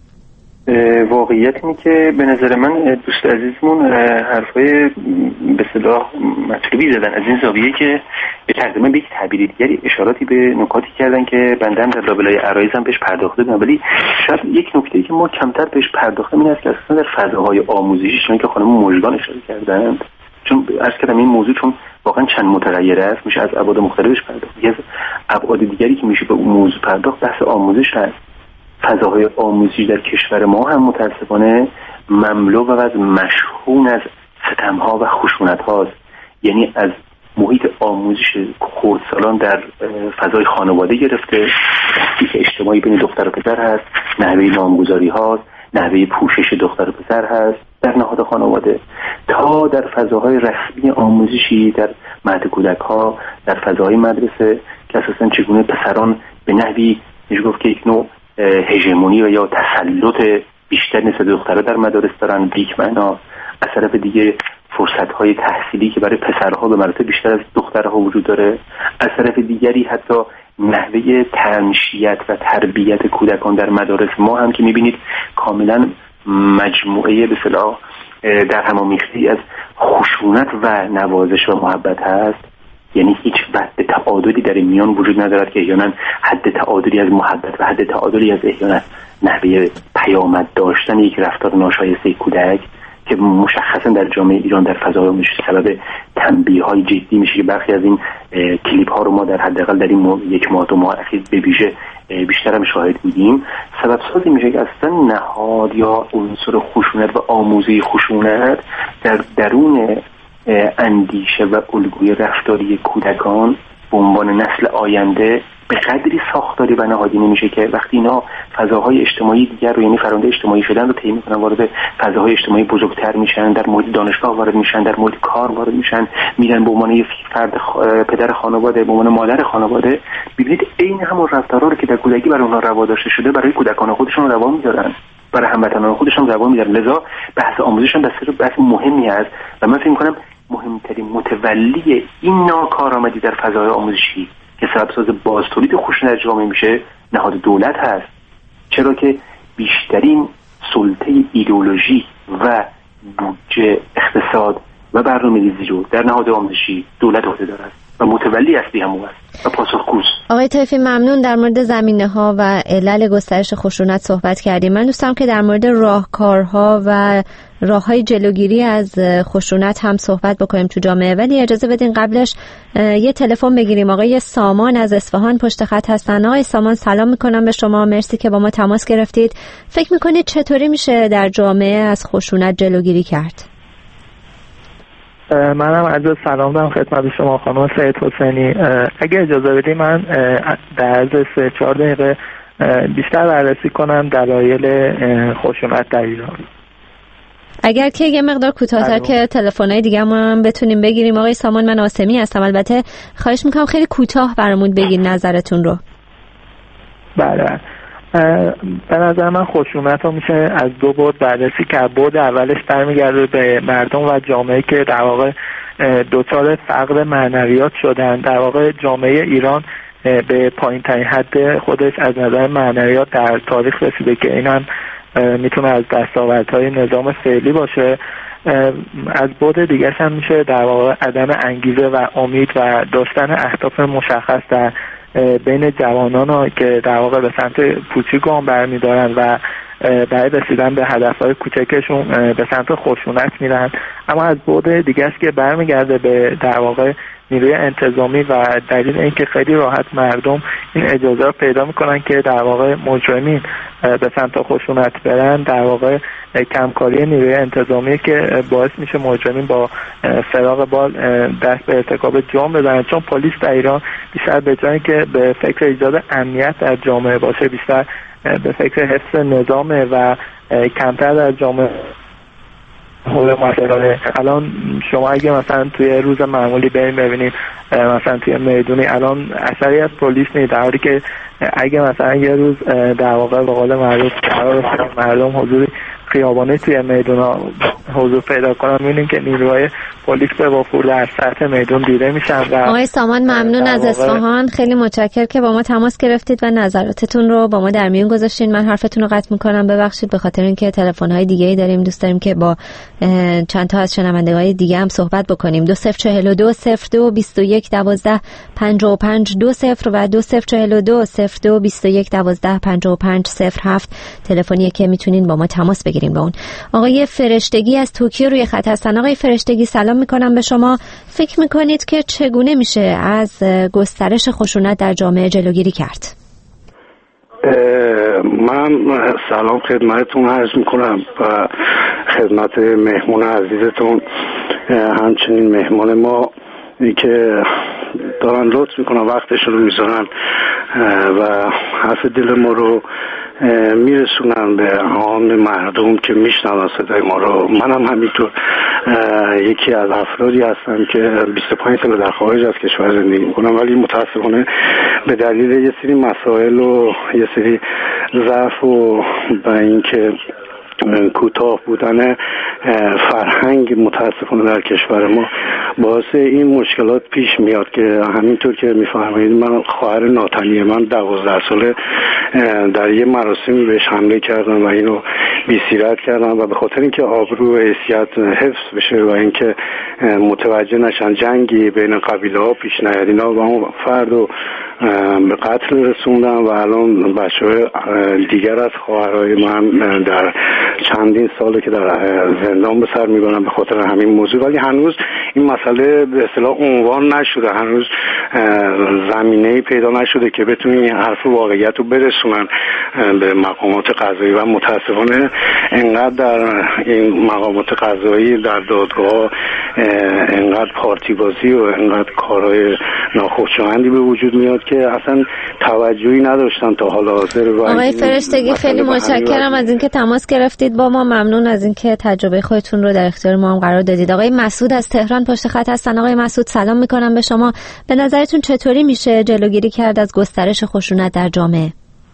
واقعیت اینه که به نظر من دوست عزیزمون حرفای به اصطلاح مطلوبی زدن از این زاویه که به تقریبا به یک تعبیر دیگری اشاراتی به نکاتی کردن که بنده هم در لابلای عرایزم بهش پرداخته بودم، ولی شاید یک نکته‌ای که ما کمتر بهش پرداختیم این است که اصلا در فضاهای آموزشی چون که خانم مژگان اشاره کردند، چون عرض کردم این موضوع چون واقعا چند متغیره است میشه از ابعاد مختلفش پرداخت. یه ابعاد دیگری که میشه به اون موضوع پرداخت بحث آموزش هست. فضاهای آموزشی در کشور ما هم متاسفانه مملو و از مشحون از ستم‌ها و خشونت هاست. یعنی از محیط آموزش خردسالان در فضای خانواده گرفته، بحثی اجتماعی بین دختر و پسر هست، نحوه نامگذاری هاست، نحوه پوشش دختر و پسر هست در نهاد خانواده، تا در فضاهای رسمی آموزشی در مهد کودک ها، در فضاهای مدرسه که اساساً چگونه پسران به نحوی میشه گفت که یک نوع هژمونی و یا تسلط بیشتر نسبت به دخترها در مدارس دارن، بیک معنا. از طرف دیگه فرصت‌های تحصیلی که برای پسرها به مراتب بیشتر از دخترها وجود داره. از طرف دیگری حتی نحوه تنشیت و تربیت کودکان در مدارس ما هم که می‌بینید کاملا مجموعه به اصطلاح در همامیختی از خشونت و نوازش و محبت هست. یعنی هیچ حد تعادلی در این میان وجود ندارد که احیانا حد تعادلی از محبت و حد تعادلی از احیانا نحوه پیامد داشتن یک رفتار ناشایسته کودک که مشخصا در جامعه ایران در فضای آموزشی سبب تنبیه‌های جدی میشه که برخی از این کلیپ ها رو ما در حداقل در این یک ماه دو ماه اخیر به ویژه بیشتر هم شاهد بودیم، سبب سازی میشه که اصلا نهاد یا عنصر خشونت و آموزه خشونت در درون اندیشه و الگوی رفتاری کودکان به عنوان نسل آینده به قدری ساختاری و نهادی نمیشه که وقتی اینا فضاهای اجتماعی دیگر رو یعنی فرآیند اجتماعی شدن رو طی میکنن، وارد فضاهای اجتماعی بزرگتر میشن، در مورد دانشگاه وارد میشن، در مورد کار وارد میشن، میرن به عنوان یک فرد خ... پدر خانواده، به عنوان مادر خانواده، ببینید عین همون رفتارا رو که در کودکی برای اونها روا داشته شده برای کودکان خودشون روا میذارن، برای هموطنان خودشون روا میذارن. لذا بحث آموزش هم بحث مهمی است و من فکر می‌کنم مهمترین متولی این ناکارآمدی در فضای آموزشی که سبب ساز بازتولید خشونت در جامعه میشه نهاد دولت هست، چرا که بیشترین سلطه ایدئولوژی و بودجه اقتصاد و برنامه‌ریزی رو در نهاد آموزشی دولت عهده دارد و متولی اصلی هم است و پاسخگوست. آقای طایفی ممنون. در مورد زمینه‌ها و علل گسترش خشونت صحبت کردیم. من دوست دارم که در مورد راهکارها و راه‌های جلوگیری از خشونت هم صحبت بکنیم تو جامعه، ولی اجازه بدین قبلش یه تلفن بگیریم. آقای سامان از اصفهان پشت خط هستن. آقای سامان سلام میکنم به شما، مرسی که با ما تماس گرفتید. فکر میکنید چطوری میشه در جامعه از خشونت جلوگیری کرد؟ منم عرض سلام دارم خدمت شما خانم سید حسینی. اگه اجازه بدی من در عرض سه چهار دقیقه بیشتر بررسی کنم دلایل خشونت در ایران. اگر که یه مقدار کوتاه‌تر که تلفن‌های دیگه هم بتونیم بگیریم. آقای سامان من آسمی هستم، البته خواهش میکنم خیلی کوتاه برامون بگید نظرتون رو. بله، به نظر من خشونت رو میشه از دو بعد بررسی کرد. بعد اولش برمیگرده به مردم و جامعه که در واقع دچار فقر معنویات شدن. در واقع جامعه ایران به پایین ترین حد خودش از نظر معنویات در تاریخ رسیده که این هم میتونه از دستاوردهای نظام فعلی باشه. از بعد دیگه هم میشه در واقع عدم انگیزه و امید و داشتن اهداف مشخص در بین جوانان که در واقع به سمت پوچی گام برمی‌دارن و برای رسیدن به هدفهای کوچکشون به سمت خشونت میرن. اما از بعد دیگه است که برمیگرده به در واقع نیروی انتظامی و دلیل اینکه خیلی راحت مردم این اجازه رو پیدا میکنن که در واقع مجرمین به سمت خشونت برن، در واقع کمکاری نیروی انتظامی که باعث میشه مجرمین با فراغ بال دست به ارتکاب جرم بزنن. چون پلیس در ایران بیشتر به جای که به فکر ایجاد امنیت در جامعه باشه، بیشتر به فکر حفظ نظامه و کمتر در جامعه مثلا. الان شما اگه مثلا توی روز معمولی بریم ببینیم مثلا توی میدونی الان اثری از پلیس نیست، در حالی که اگه مثلا یه روز در واقع به قول معروف قرار مردم حضوری خیابانه توی میدونا حضور پیدا کنن، می‌بینیم که نیروهای پلیس به وفور در سطح میدون دیده میشن. آقای سامان ممنون از اصفهان، خیلی متشکرم که با ما تماس گرفتید و نظراتتون رو با ما در میون گذاشتین. من حرفتون رو قطع می‌کنم، ببخشید، به خاطر اینکه تلفن‌های دیگه‌ای داریم، دوست داریم که با چند تا از شنونده‌های دیگه هم صحبت بکنیم. دو صفر چهل و دو صفر دو بیست و یک دوازده پنجاه و پنج دو صفر و دو صفر چهل و دو صفر دو بیست و یک دوازده پنجاه و پنج صفر هفت تلفنیه که میتونین با ما تماس بگیریم با اون. آقای فرشتگی از توکیو روی خط هستن. آقای فرشتگی سلام میکنم به شما. فکر میکنید که چگونه میشه از گسترش خشونت در جامعه جلوگیری کرد؟ من سلام خدمتتون عرض میکنم و خدمت مهمون عزیزتون، همچنین مهمان ما که دارن لطف میکنن وقتشون رو میذارن و حرف دل ما رو میرسونن به عام مردم که میشنون صدای ما رو. منم همینطور یکی از افرادی هستم که بیست و پنج سال در خارج از کشور زندگی میکنم، ولی متاسفانه به دلیل یه سری مسائل و یه سری ضعف و به اینکه کوتاه بودن فرهنگ متاسفانه در کشور ما باعث این مشکلات پیش میاد که همینطور که میفرمایید من خواهر ناتنی من دوازده ساله در یه مراسمی بهش حمله کردن و اینو بی‌سیرت کردن و به خاطر اینکه آبرو و حیثیت حفظ بشه و اینکه متوجه نشن جنگی بین قبیله ها پیش نیاد، اینا با اون فرد رو به قتل رسوندن و الان بچه‌های دیگر از خواهرای من در چندین ساله که در زندان به سر میبرن به خاطر همین موضوع، ولی هنوز این مسئله به اصطلاح عنوان نشده، هنوز زمینه‌ای پیدا نشده که بتونی این حرف واقعیت رو برسونن به مقامات قضایی و متاسفانه انقدر در این مقامات قضایی در دادگاه انقدر پارتی بازی و انقدر کارهای ناخوشایندی به وجود میاد که اصلا توجهی نداشتن تا حال حاضر. آقای فرشتگی خیلی متشکرم از اینکه تماس گرفتید با ما، ممنون از اینکه تجربه خودتون رو در اختیار ما هم قرار دادید. آقای مسعود از تهران پشت خط هستن. آقای مسعود سلام میکنم به شما. به نظرتون چطوری میشه جلوگیری کرد از گسترش خشونت در جامعه؟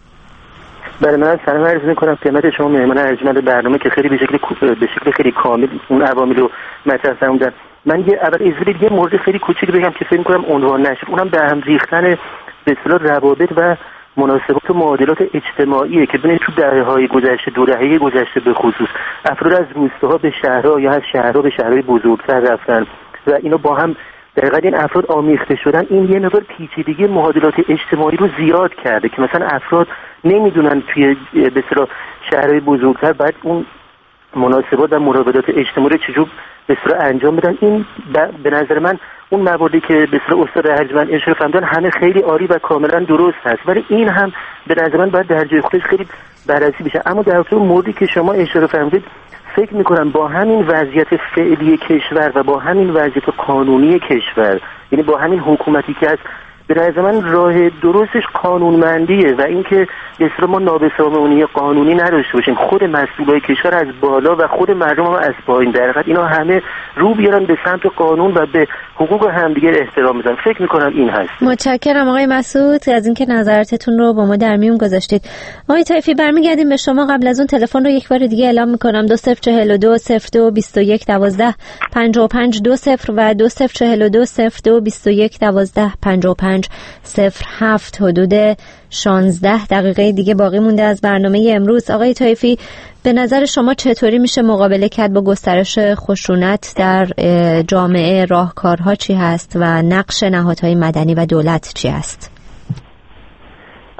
بله، من سلام عرض میکنم خدمت شما مهمان ارجمند برنامه که خیلی به شکل به شکل خیلی کامل اون عوامل رو مطرح فرمودن. من یه اول اجازه یه مورد خیلی کوچیک بگم که فکر میکنم عنوان نشه، اونم به هم ریختن به اصطلاح روابط و مناسبات و معادلات اجتماعیه که ببینید تو دهه‌های گذشته، دو دهه گذشته به خصوص افراد از روستاها به شهرها یا از شهرها به شهرهای بزرگتر رفتن و اینا با هم در حقیقت این افراد آمیخته شدن. این یه مقدار پیچیدگی معادلات اجتماعی رو زیاد کرده که مثلا افراد نمیدونن توی به اصطلاح شهرهای بزرگتر بعد اون مناسبات و مراودات اجتماعی چجور به اصطلاح انجام بدن. این به نظر من اون مواردی که به اصطلاح استاد ارجمند اشاره فرمودن همه خیلی عالی و کاملا درست هست، ولی این هم به نظر من باید در جای خودش خیلی بررسی بشه. اما در واقع موردی که شما اشاره فرمودید فکر میکنم با همین وضعیت فعلی کشور و با همین وضعیت قانونی کشور، یعنی با همین حکومتی که هست، به نظر من راه درستش قانونمندیه و اینکه به اصطلاح ما نابسامانی قانونی نداشته باشیم، خود مسئولای کشور از بالا و خود مردم هم از پایین در حقیقت اینا همه رو بیارن به سمت قانون و به حقوق همدیگه احترام بذارن. فکر میکنم این هست. متشکرم آقای مسعود از اینکه نظراتتون رو با ما در میون گذاشتید. آقای طایفی برمیگردیم به شما. قبل از اون تلفن رو یک بار دیگه اعلام میکنم: دو صفر چهل و دو صفر دو بیست و یک دوازده پنجاه و پنج دو صفر و دو صفر چهل و دو صفر دو بیست و یک دوازده پنجاه و پنج صفر هفت. حدود شانزده دقیقه دیگه باقی مونده از برنامه امروز. آقای طایفی به نظر شما چطوری میشه مقابله کرد با گسترش خشونت در جامعه؟ راهکارها چی هست و نقش نهادهای مدنی و دولت چی است؟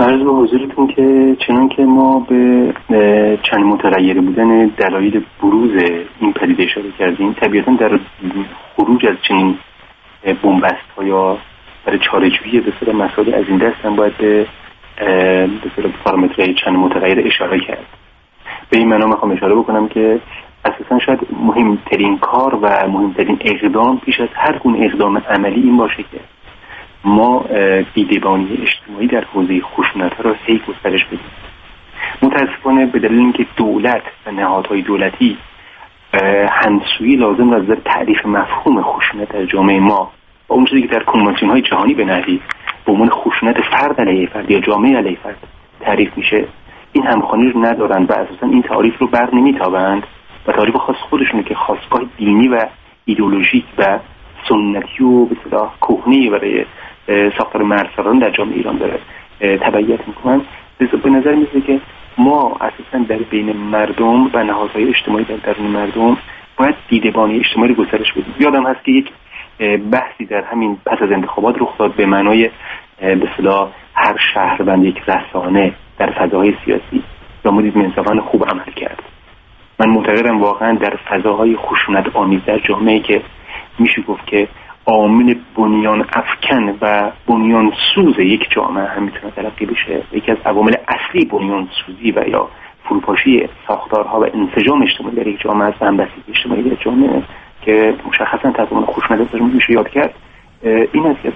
عرض به حضورتون که چنان که ما به چند متغیر بودن دلایل بروز این پدیده اشاره کردیم، طبیعتاً در خروج از چنین بنبست ها یا برای چاره‌جویی به صورت مسائل از این دست هم باید به به صورت پارامترهای چند متغیر اشاره کرد. به این معنا میخوام اشاره بکنم که اساساً شاید مهمترین کار و مهمترین اقدام پیش از هر گونه اقدام عملی این باشه که ما دیدبانی اجتماعی در حوزه خشونت‌ها را هی گسترش بدیم. متاسفانه به دلیل اینکه دولت و نهادهای دولتی همسویی لازم را از تعریف مفهوم خشونت در جامعه ما با اون چیزی که در کنوانسیون‌های جهانی به نحوی به عنوان خشونت فرد علیه فرد یا جامعه علیه فرد تعریف میشه، این همخوانی رو ندارند و اساساً این تعریف رو بر نمیتابند و تعریف خاص خودشونه که خاصگاه دینی و ایدئولوژیک و سنتی و به اصطلاح کهنه‌ای برای ساختار مرزسران در جامعه ایران داره تبعیت میکنن. به نظر میاد که ما اساساً در بین مردم و نهادهای اجتماعی در درون مردم باید دیدبانی اجتماعی رو گسترش بدیم. یادم هست که یک بحثی در همین پس از انتخابات رخ داد به معنای به اصطلاح هر شهروند یک رسانه در فضاهای سیاسی و ما دیدیم انصافاً خوب عمل کرد. من معتقدم واقعا در فضاهای خشونت آمیز در جامعه که میشه گفت که عامل بنیان افکن و بنیان سوز یک جامعه هم میتونه تلقی بشه، یکی از عوامل اصلی بنیان سوزی و یا فروپاشی ساختارها و انسجام اجتماعی در یک جامعه است همبستگی اجتماعی در جامعه که مشخصا تحت عنوان خشونت در میشه یاد کرد. این است که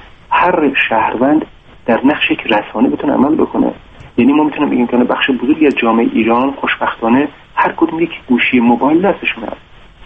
هر شهروند در نقش یک رسانه بتونه عمل بکنه. یعنی ما میتونیم بگیم که بخش بزرگی از جامعه ایران خوشبختانه هر کدوم یک گوشی موبایل دستشون هست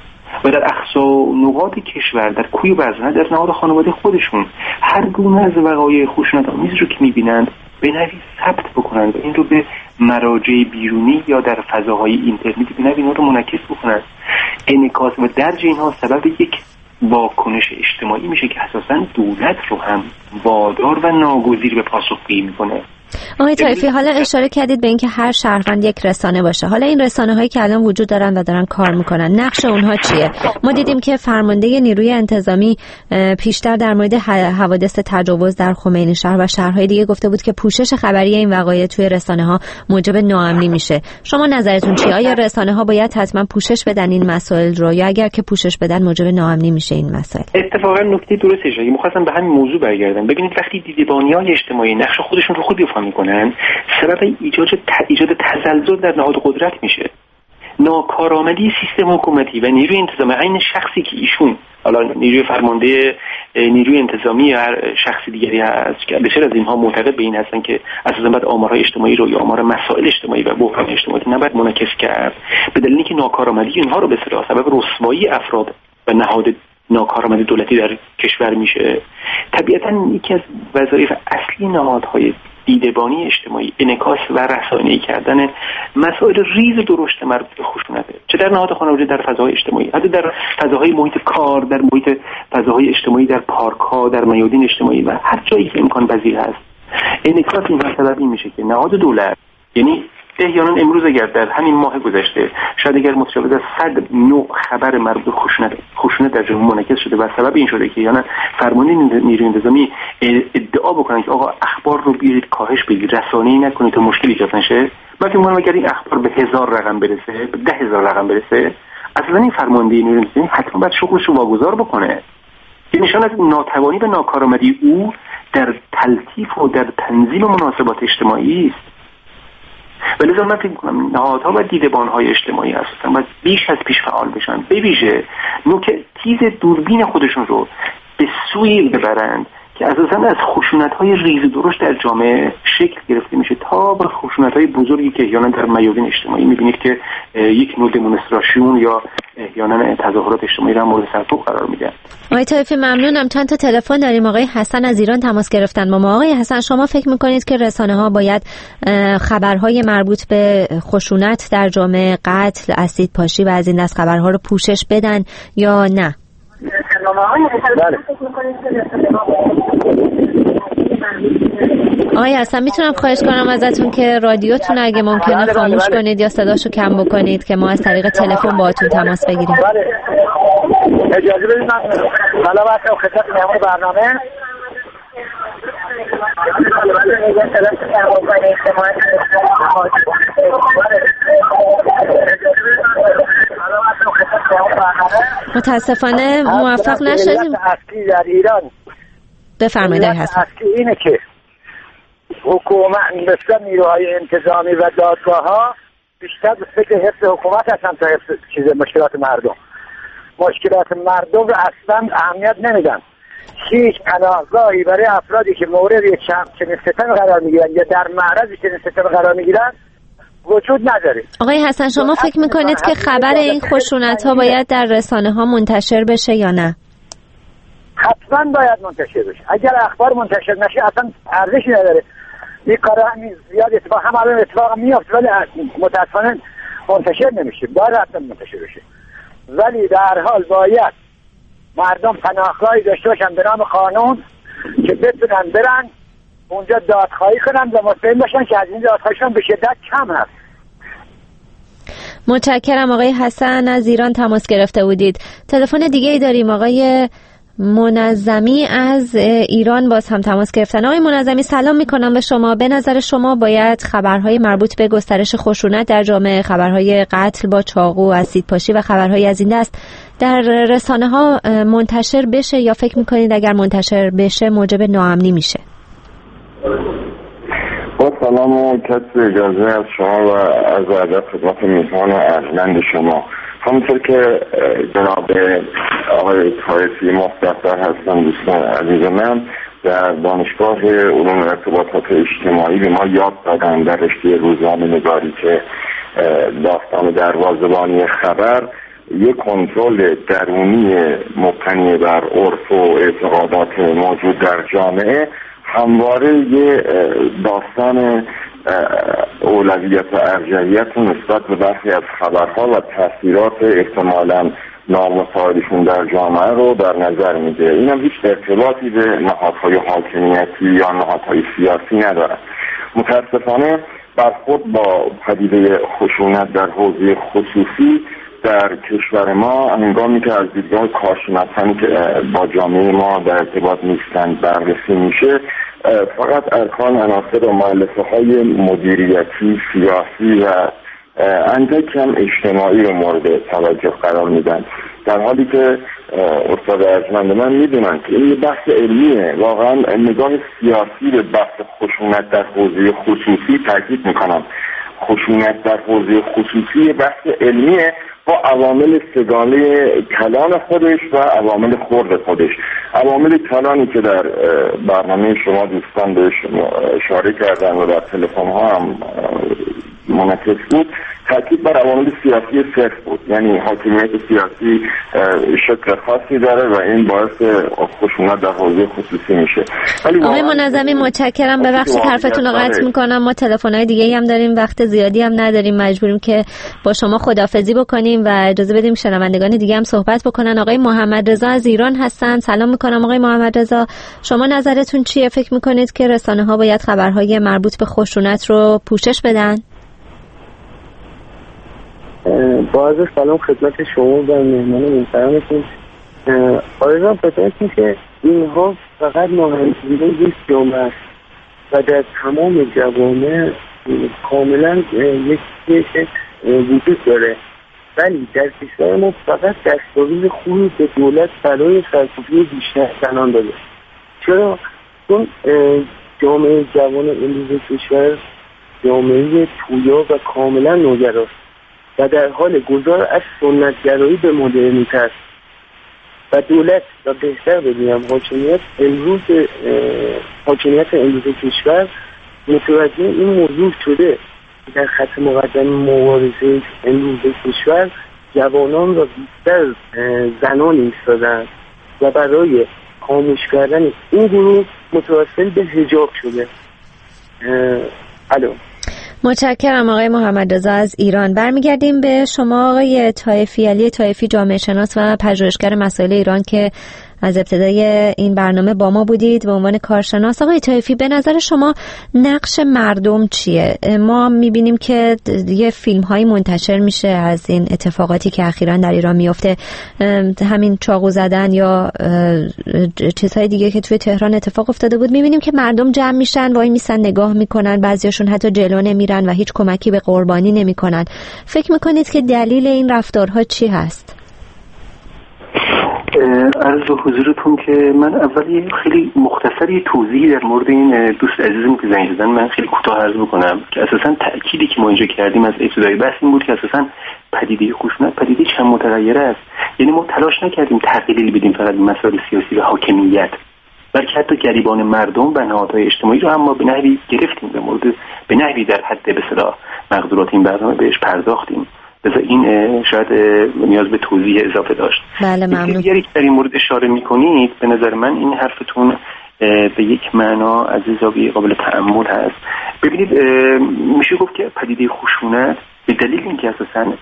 و در اقصا نقاط کشور در کوی و بزنه در نهاد خانواده خودشون هر گونه از وقایع خشونت آمیز رو که میبینند به نوعی ثبت بکنند و این رو به مراجع بیرونی یا در فضاهای اینترنتی به نوعی رو منعکس بکنند. انعکاس و درج اینها سبب یک واکنش اجتماعی میشه که اساساً دولت رو هم وادار و ناگزیر به پاسخگویی میکنه. آقای طایفی، حالا اشاره کردید به اینکه هر شهروند یک رسانه باشه. حالا این رسانه هایی که الان وجود دارن و دارن کار میکنن، نقش اونها چیه؟ ما دیدیم که فرمانده نیروی انتظامی پیشتر در مورد حوادث تجاوز در خمینی شهر و شهرهای دیگه گفته بود که پوشش خبری این وقایع توی رسانه ها موجب ناامنی میشه. شما نظرتون چیه؟ آیا رسانه ها باید حتما پوشش بدن این مسائل رو، یا اگر که پوشش بدن موجب ناامنی میشه این مسائل؟ اتفاقا نکته درسته شده. می‌خواستم به همین موضوع برگردم. ببینید وقتی دیدبانی‌های اجتماعی نقش خودشون رو خوب بفهمن میکنن، سبب ایجاد ایجاد تزلزل در نهاد قدرت میشه. ناکارآمدی سیستم حکومتی و نیروی انتظامی، این شخصی که ایشون حالا نیروی فرمانده نیروی انتظامی یا هر شخص دیگری هست که بسیار از اینها معتقد به این هستن که اساساً باید آمارهای اجتماعی رو یا آمار مسائل اجتماعی و بحران اجتماعی نباید منعکس کرد، به دلیل اینکه ناکارآمدی اینها رو به اصطلاح سبب رسوایی افراد و نهاد ناکارآمد دولتی در کشور میشه. طبیعتاً یکی از وظایف اصلی نهادهای دیدبانی اجتماعی انعکاس و رسانه‌ای کردن مسائل ریز درشت مربوط به خشونته، چه در نهاد خانواده، در فضاهای اجتماعی، حتی در فضاهای محیط کار، در محیط فضاهای اجتماعی، در پارک‌ها، در میادین اجتماعی و هر جایی که امکان پذیر هست. انعکاس این مسئله این میشه که نهاد دولت، یعنی احیانا امروز اگر در همین ماه گذشته شاید اگر متجاوز از صد نوع خبر مربوط به خشونت خشونت در جامعه منعکس شده و سبب این شده که یعنی فرمانده نیروی انتظامی ادعا بکنن که آقا اخبار رو بیارید کاهش بدید، رسانه‌ای نکنید تا مشکلی ایجاد نشه، من فکر می‌کنم اگر این اخبار به هزار رقم برسه، به ده هزار رقم برسه، اصلا این فرمانده نیروی انتظامی حتما باید شغلش رو واگذار بکنه. این نشان از ناتوانی و ناکارآمدی او در تلطیف و در تنظیم مناسبات اجتماعی است. ولذا من فکر می‌کنم نهادها و دیدبان‌های اجتماعی هستن و بیش از پیش فعال بشن، به ویژه نوک تیز دوربین خودشون رو به سوی ببرند که اساساً از خشونت‌های ریز درشت در جامعه شکل گرفته میشه تا به خشونت‌های بزرگی که احیانا در میادین اجتماعی می‌بینید که یک نوع دمونستراسیون یا احیانا تظاهرات اجتماعی را مورد سرکوب قرار میدن. آقای طایفی ممنونم. چند تا تلفن داریم. آقای حسن از ایران تماس گرفتن با ما. آقای حسن، شما فکر میکنید که رسانه‌ها باید خبرهای مربوط به خشونت در جامعه، قتل، اسید پاشی و از این دست خبرها رو پوشش بدن یا نه؟ آقای حسن، میتونم خواهش کنم ازتون که رادیوتون اگه ممکنه بله خاموش بله. کنید یا صداشو کم بکنید که ما از طریق تلفن باهاتون تماس بگیریم. بله. اجازه بدید من سلام عرض خدمت مهمان برنامه. متاسفانه موفق نشدیم. اصلی در ایران بفرمایید هستم. اصلی اینه که حکومت مثل نیروهای انتظامی و دادگاه ها بیشتر به فکر حفظ حکومت هستن تا حفظ چیز مشکلات مردم. مشکلات مردم رو اصلا اهمیت نمیدن. هیچ پناهگاهی برای افرادی که مورد یک چنین ستم قرار میگیرن یا در معرض چنین ستم قرار میگیرن وجود نداره. آقای حسن شما فکر میکنید که خبر این خشونت ها باید در رسانه ها منتشر بشه یا نه؟ حتما باید منتشر بشه. اگر اخبار منتشر نشه اصلا ارزشی نداره. این کارا همین زیاد اتفاق هم الان اتفاق میفته ولی متاسفانه منتشر نمیشه. باید حتما منتشر بشه. ولی در حال باید مردم پناهگاهی داشته باشن به نام قانون که بتونن برن اونجا دادخواهی کنن و مطمئن باشن که از این دادخواهیشون به شدت کم هست. متشکرم آقای حسن از ایران تماس گرفته بودید. تلفن دیگه ای داریم آقای منظمی از ایران باز هم تماس گرفتن. آقای منظمی سلام میکنم به شما. به نظر شما باید خبرهای مربوط به گسترش خشونت در جامعه، خبرهای قتل با چاقو، اسیدپاشی و خبرهای از این دست در رسانه ها منتشر بشه یا فکر میکنید اگر منتشر بشه موجب ناامنی میشه؟ با سلام و کسب اجازه از شما و از ادب خدمت میزبان ارجمند شما. همونطور که جناب آقای طایفی مختصر هستن دوستان عزیز من، در دانشگاه علوم ارتباطات اجتماعی به ما یاد دادن در رشته روزنامه نگاری که داستان دروازه‌بانی خبر یک کنترل درونی مبتنی بر عرف و اعتقادات موجود در جامعه همواره یه داستان اولویت و ارجحیت نسبت به برخی از خبرها و تاثیرات احتمالاً نامساعدشون در جامعه رو در نظر میده. این هم هیچ ارتباطی به نهادهای حاکمیتی یا نهادهای سیاسی نداره. متاسفانه برخورد با پدیده خشونت در حوزه خصوصی در کشور ما هنگامی که از دیدگاه کارشناسانی که با جامعه ما در ارتباط نیستند بررسی میشه، فقط ارکان عناصر و مؤلفه های مدیریتی، سیاسی و اندک هم اجتماعی رو مورد توجه قرار میدن، در حالی که استاد ارجمند من میدونن که این بحث علمیه. واقعا نگاه سیاسی به بحث خشونت در حوزه خصوصی تاکید میکنم، خشونت در حوزه خصوصی بحث علمیه با عوامل سگانه کلان خودش و عوامل خرد خودش. عوامل کلانی که در برنامه شما دوستان بهش اشاره کردن و در تلفن ها هم منعکس بود، تاکید بر عوامل سیاسی صرف بود. یعنی حاکمیت سیاسی شکل خاصی داره و این باعث خشونت در حوزه خصوصی میشه. آقای منظمی متشکرم، ببخشید حرفتون رو قطع میکنم، ما تلفن‌های دیگه‌ای هم داریم، وقت زیادی هم نداریم، مجبوریم که با شما خداحافظی بکنیم و اجازه بدیم شنوندگان دیگه هم صحبت بکنن. آقای محمد رضا از ایران هستن. سلام میکنم آقای محمد رضا، شما نظرتون چیه؟ فکر میکنید که رسانه‌ها باید خبرهای مربوط به خشونت رو پوشش بدن؟ با عرض سلام خدمت شما و مهمان محترمتون. آرزوام بتونید که اینها فقط ناهمگونی یک جامعه است و در تمام جوامع کاملا یک چیزی وجود داره، ولی در کشور ما فقط دستاویز خوبی به دولت برای سرکوبی بیشتر زنان داده. چرا؟ چون جامعه جوان امروز کشور جامعه پویا و کاملا نوگراست و در حال گذار از سنتگرایی به مدرنیته است و دولت و بهتر بگویم حاکمیت امروز حاکمیت امروز کشور متوجه این موضوع شده در خط مقدم مبارزه امروز کشور جوانان را بیشتر زنان ایستادند و برای خاموش کردن این گروه متوسل به حجاب شده. الو متشکرم آقای محمد رضا از ایران. برمیگردیم به شما آقای طایفی، علی طایفی، جامعه شناس و پژوهشگر مسائل ایران که از ابتدای این برنامه با ما بودید به عنوان کارشناس. آقای طایفی، به نظر شما نقش مردم چیه؟ ما میبینیم که یه فیلم هایی منتشر میشه از این اتفاقاتی که اخیراً در ایران میفته، همین چاقو زدن یا چیزهای دیگه که توی تهران اتفاق افتاده بود. میبینیم که مردم جمع میشن، وای میسن نگاه میکنن، بعضیاشون حتی جلو نمیرن و هیچ کمکی به قربانی نمیکنن. فکر میکنید که دلیل این رفتارها چی هست؟ عرض به حضورتون که من اولی خیلی مختصری توضیحی در مورد این دوست عزیزم که زنگ زدن من خیلی کوتاه عرض بکنم که اساساً تأکیدی که ما اینجا کردیم از ابتدای بحث این بود که اساساً پدیده خشونت پدیده چند متغیره است. یعنی ما تلاش نکردیم تقلیل بدیم فقط مسائل سیاسی و حاکمیت، بلکه حتی گریبان مردم و نهادهای اجتماعی رو هم ما به نحوی گرفتیم، به مورد به نحوی در حد به اصطلاح مقدورات این برنامه بهش پرداختیم. بذار این شاید نیاز به توضیح اضافه داشت. بله ممنون. دیگری که در این مورد اشاره می‌کنید به نظر من این حرفتون به یک معنا از زاویه قابل تأمل هست. ببینید میشه گفت که پدیده خشونت به دلیل اینکه اساساً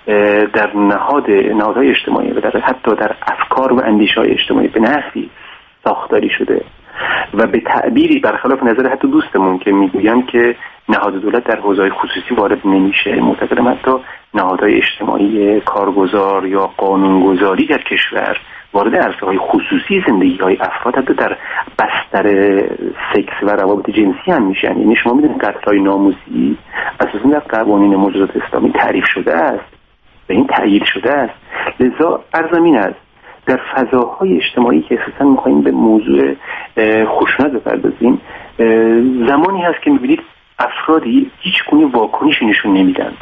در نهاد نهادهای اجتماعی و در حتی در افکار و اندیشه‌های اجتماعی به نحوی ساختاری شده و به تعبیری برخلاف نظر حتی دوستمون که میگویند که نهاد دولت در حوزه‌های خصوصی وارد نمیشه، معتقدم حتی نهادهای اجتماعی کارگزار یا قانونگذاری در کشور وارد عرصه‌های خصوصی زندگی‌های افراد حتی در بستر سکس و روابط جنسی هم میشن. یعنی شما میدونید قتل‌های ناموسی اساساً در قوانین موجودات اسلامی تعریف شده است و این تأیید شده است. لذا عرضم این است در فضاهای اجتماعی که اساساً می‌خوایم به موضوع خشونت بپردازیم، زمانی هست که می‌بینید افرادی هیچ گونه واکنشی نشون نمیدند.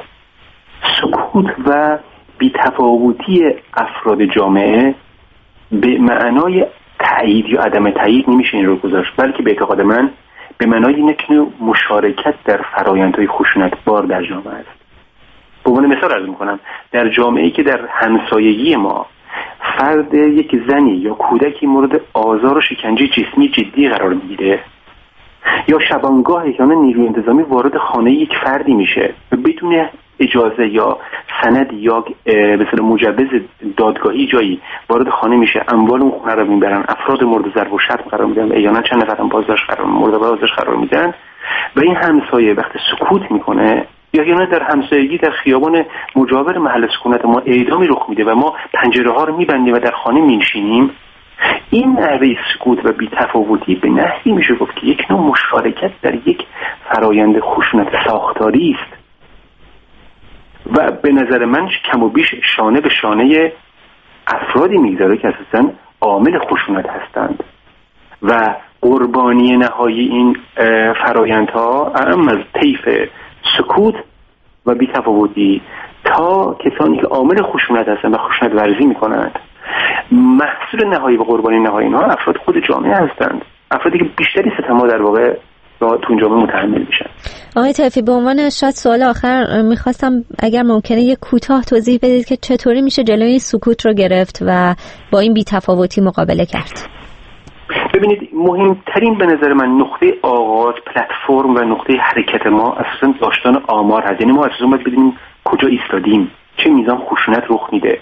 سکوت و بی‌تفاوتی افراد جامعه به معنای تایید یا عدم تایید نمیشه این رو گذاشت، بلکه به اعتقاد من به معنای یک نوع مشارکت در فرآیندهای خشونتبار در جامعه است. به عنوان مثال عرض می‌کنم در جامعه‌ای که در همسایگی ما فرد یک زنی یا کودکی مورد آزار و شکنجه جسمی جدی قرار میگیره یا شبانگاه احیانا نیروی انتظامی وارد خانه یک فردی میشه و بدون اجازه یا سند یا به اصطلاح مجوز دادگاهی جایی وارد خانه میشه، اموال اون خونه رو میبرن، افراد مورد ضرب و شتم قرار میدن و احیانا چند نفر هم بازداشت قرار مورد بازداشت قرار میدن و این همسایه وقتی سکوت میکنه یا احیانا در همسایگی در خیابان مجاور محل سکونت ما اعدامی رخ میده و ما پنجره ها رو میبندیم و در خانه میشینیم، این نحوه سکوت و بی‌تفاوتی به نحوی میشه گفت که یک نوع مشارکت در یک فرایند خشونت ساختاری است و به نظر من کم و بیش شانه به شانه افرادی میگذاره که اساساً عامل خشونت هستند و قربانی نهایی این فرایندها اعم از طیف سکوت و بی‌تفاوتی تا کسانی که عامل خشونت هستند و خشونت ورزی میکنند، محصول نهایی و قربانی نهایی اینها افراد خود جامعه هستند، افرادی که بیشتری ستم‌ها در واقع تو این جامعه متحمل میشن. آقای طایفی، به عنوان شاید سوال آخر میخواستم اگر ممکنه یک کوتاه توضیح بدید که چطوری میشه جلوی سکوت رو گرفت و با این بی‌تفاوتی مقابله کرد. ببینید مهمترین به نظر من نقطه آغاز پلتفرم و نقطه حرکت ما اساساً داشتن آمار هست. یعنی ما اساساً باید بدونیم کجا ایستادیم، چه میزان خشونت رخ میده.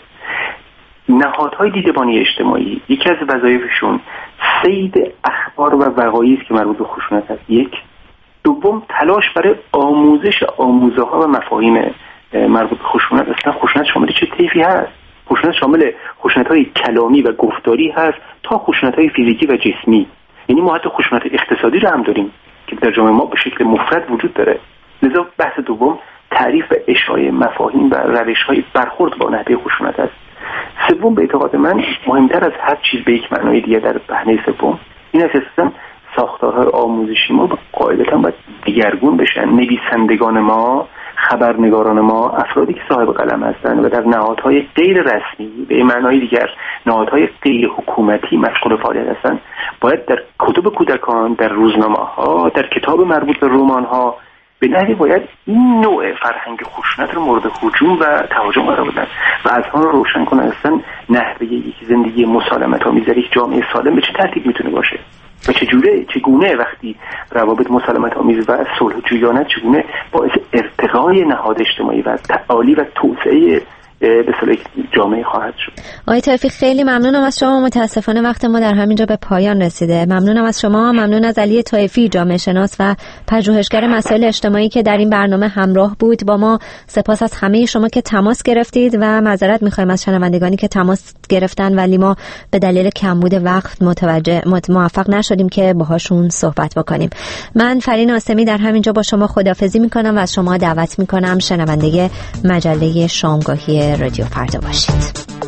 نهادهای دیدبانی اجتماعی یکی از وظایفشون صید اخبار و وقایعی است که مربوط به خشونت است. یک دوم تلاش برای آموزش آموزه ها و مفاهیم مربوط به خشونت. اصلا خشونت شامل چه طیفی هست؟ خشونت شامل خشونت‌های کلامی و گفتاری هست تا خشونت‌های فیزیکی و جسمی. یعنی ما حتی خشونت اقتصادی رو هم داریم که در جامعه ما به شکل مفرد وجود داره. لذا بحث دوم تعریف و اشاعه مفاهیم و روش‌های برخورد با نحوه خشونت است. سوم به اعتقاد من مهمتر از هر چیز به یک معنای دیگه در بحث سوم این است اساساً ساختارهای آموزشی ما قاعدتاً باید دگرگون بشن. نویسندگان ما، خبرنگاران ما، افرادی که صاحب قلم هستند و در نهادهای غیر رسمی به معنای دیگر نهادهای غیر حکومتی مشغول فعالیت هستند، باید در کتب کودکان، در روزنامه‌ها، در کتاب مربوط به رمان‌ها به نحوی باید این نوع فرهنگ خشونت رو مورد هجوم و تهاجم قرار بدن و از آن روشن کنن اصلا نحوه یک زندگی مسالمت آمیز در یک جامعه سالم به چه ترتیب میتونه باشه و چجوره چگونه وقتی روابط مسالمت آمیز و صلح جویانه چگونه باعث ارتقای نهاد اجتماعی و تعالی و توسعه به اصطلاح جامعه خواهد شد. آقای طایفی خیلی ممنونم از شما. متاسفانه وقت ما در همینجا به پایان رسیده. ممنونم از شما، ممنون از علی طایفی، جامعه شناس و پژوهشگر مسائل اجتماعی که در این برنامه همراه بود با ما. سپاس از همه شما که تماس گرفتید و معذرت می‌خوایم از شنوندگانی که تماس گرفتن ولی ما به دلیل کمبود وقت متوجه موفق نشدیم که باهاشون صحبت بکنیم. من فرین آسمی در همینجا با شما خداحافظی می‌کنم و از شما دعوت می‌کنم شنونده مجله شامگاهی رادیو فردا باشید.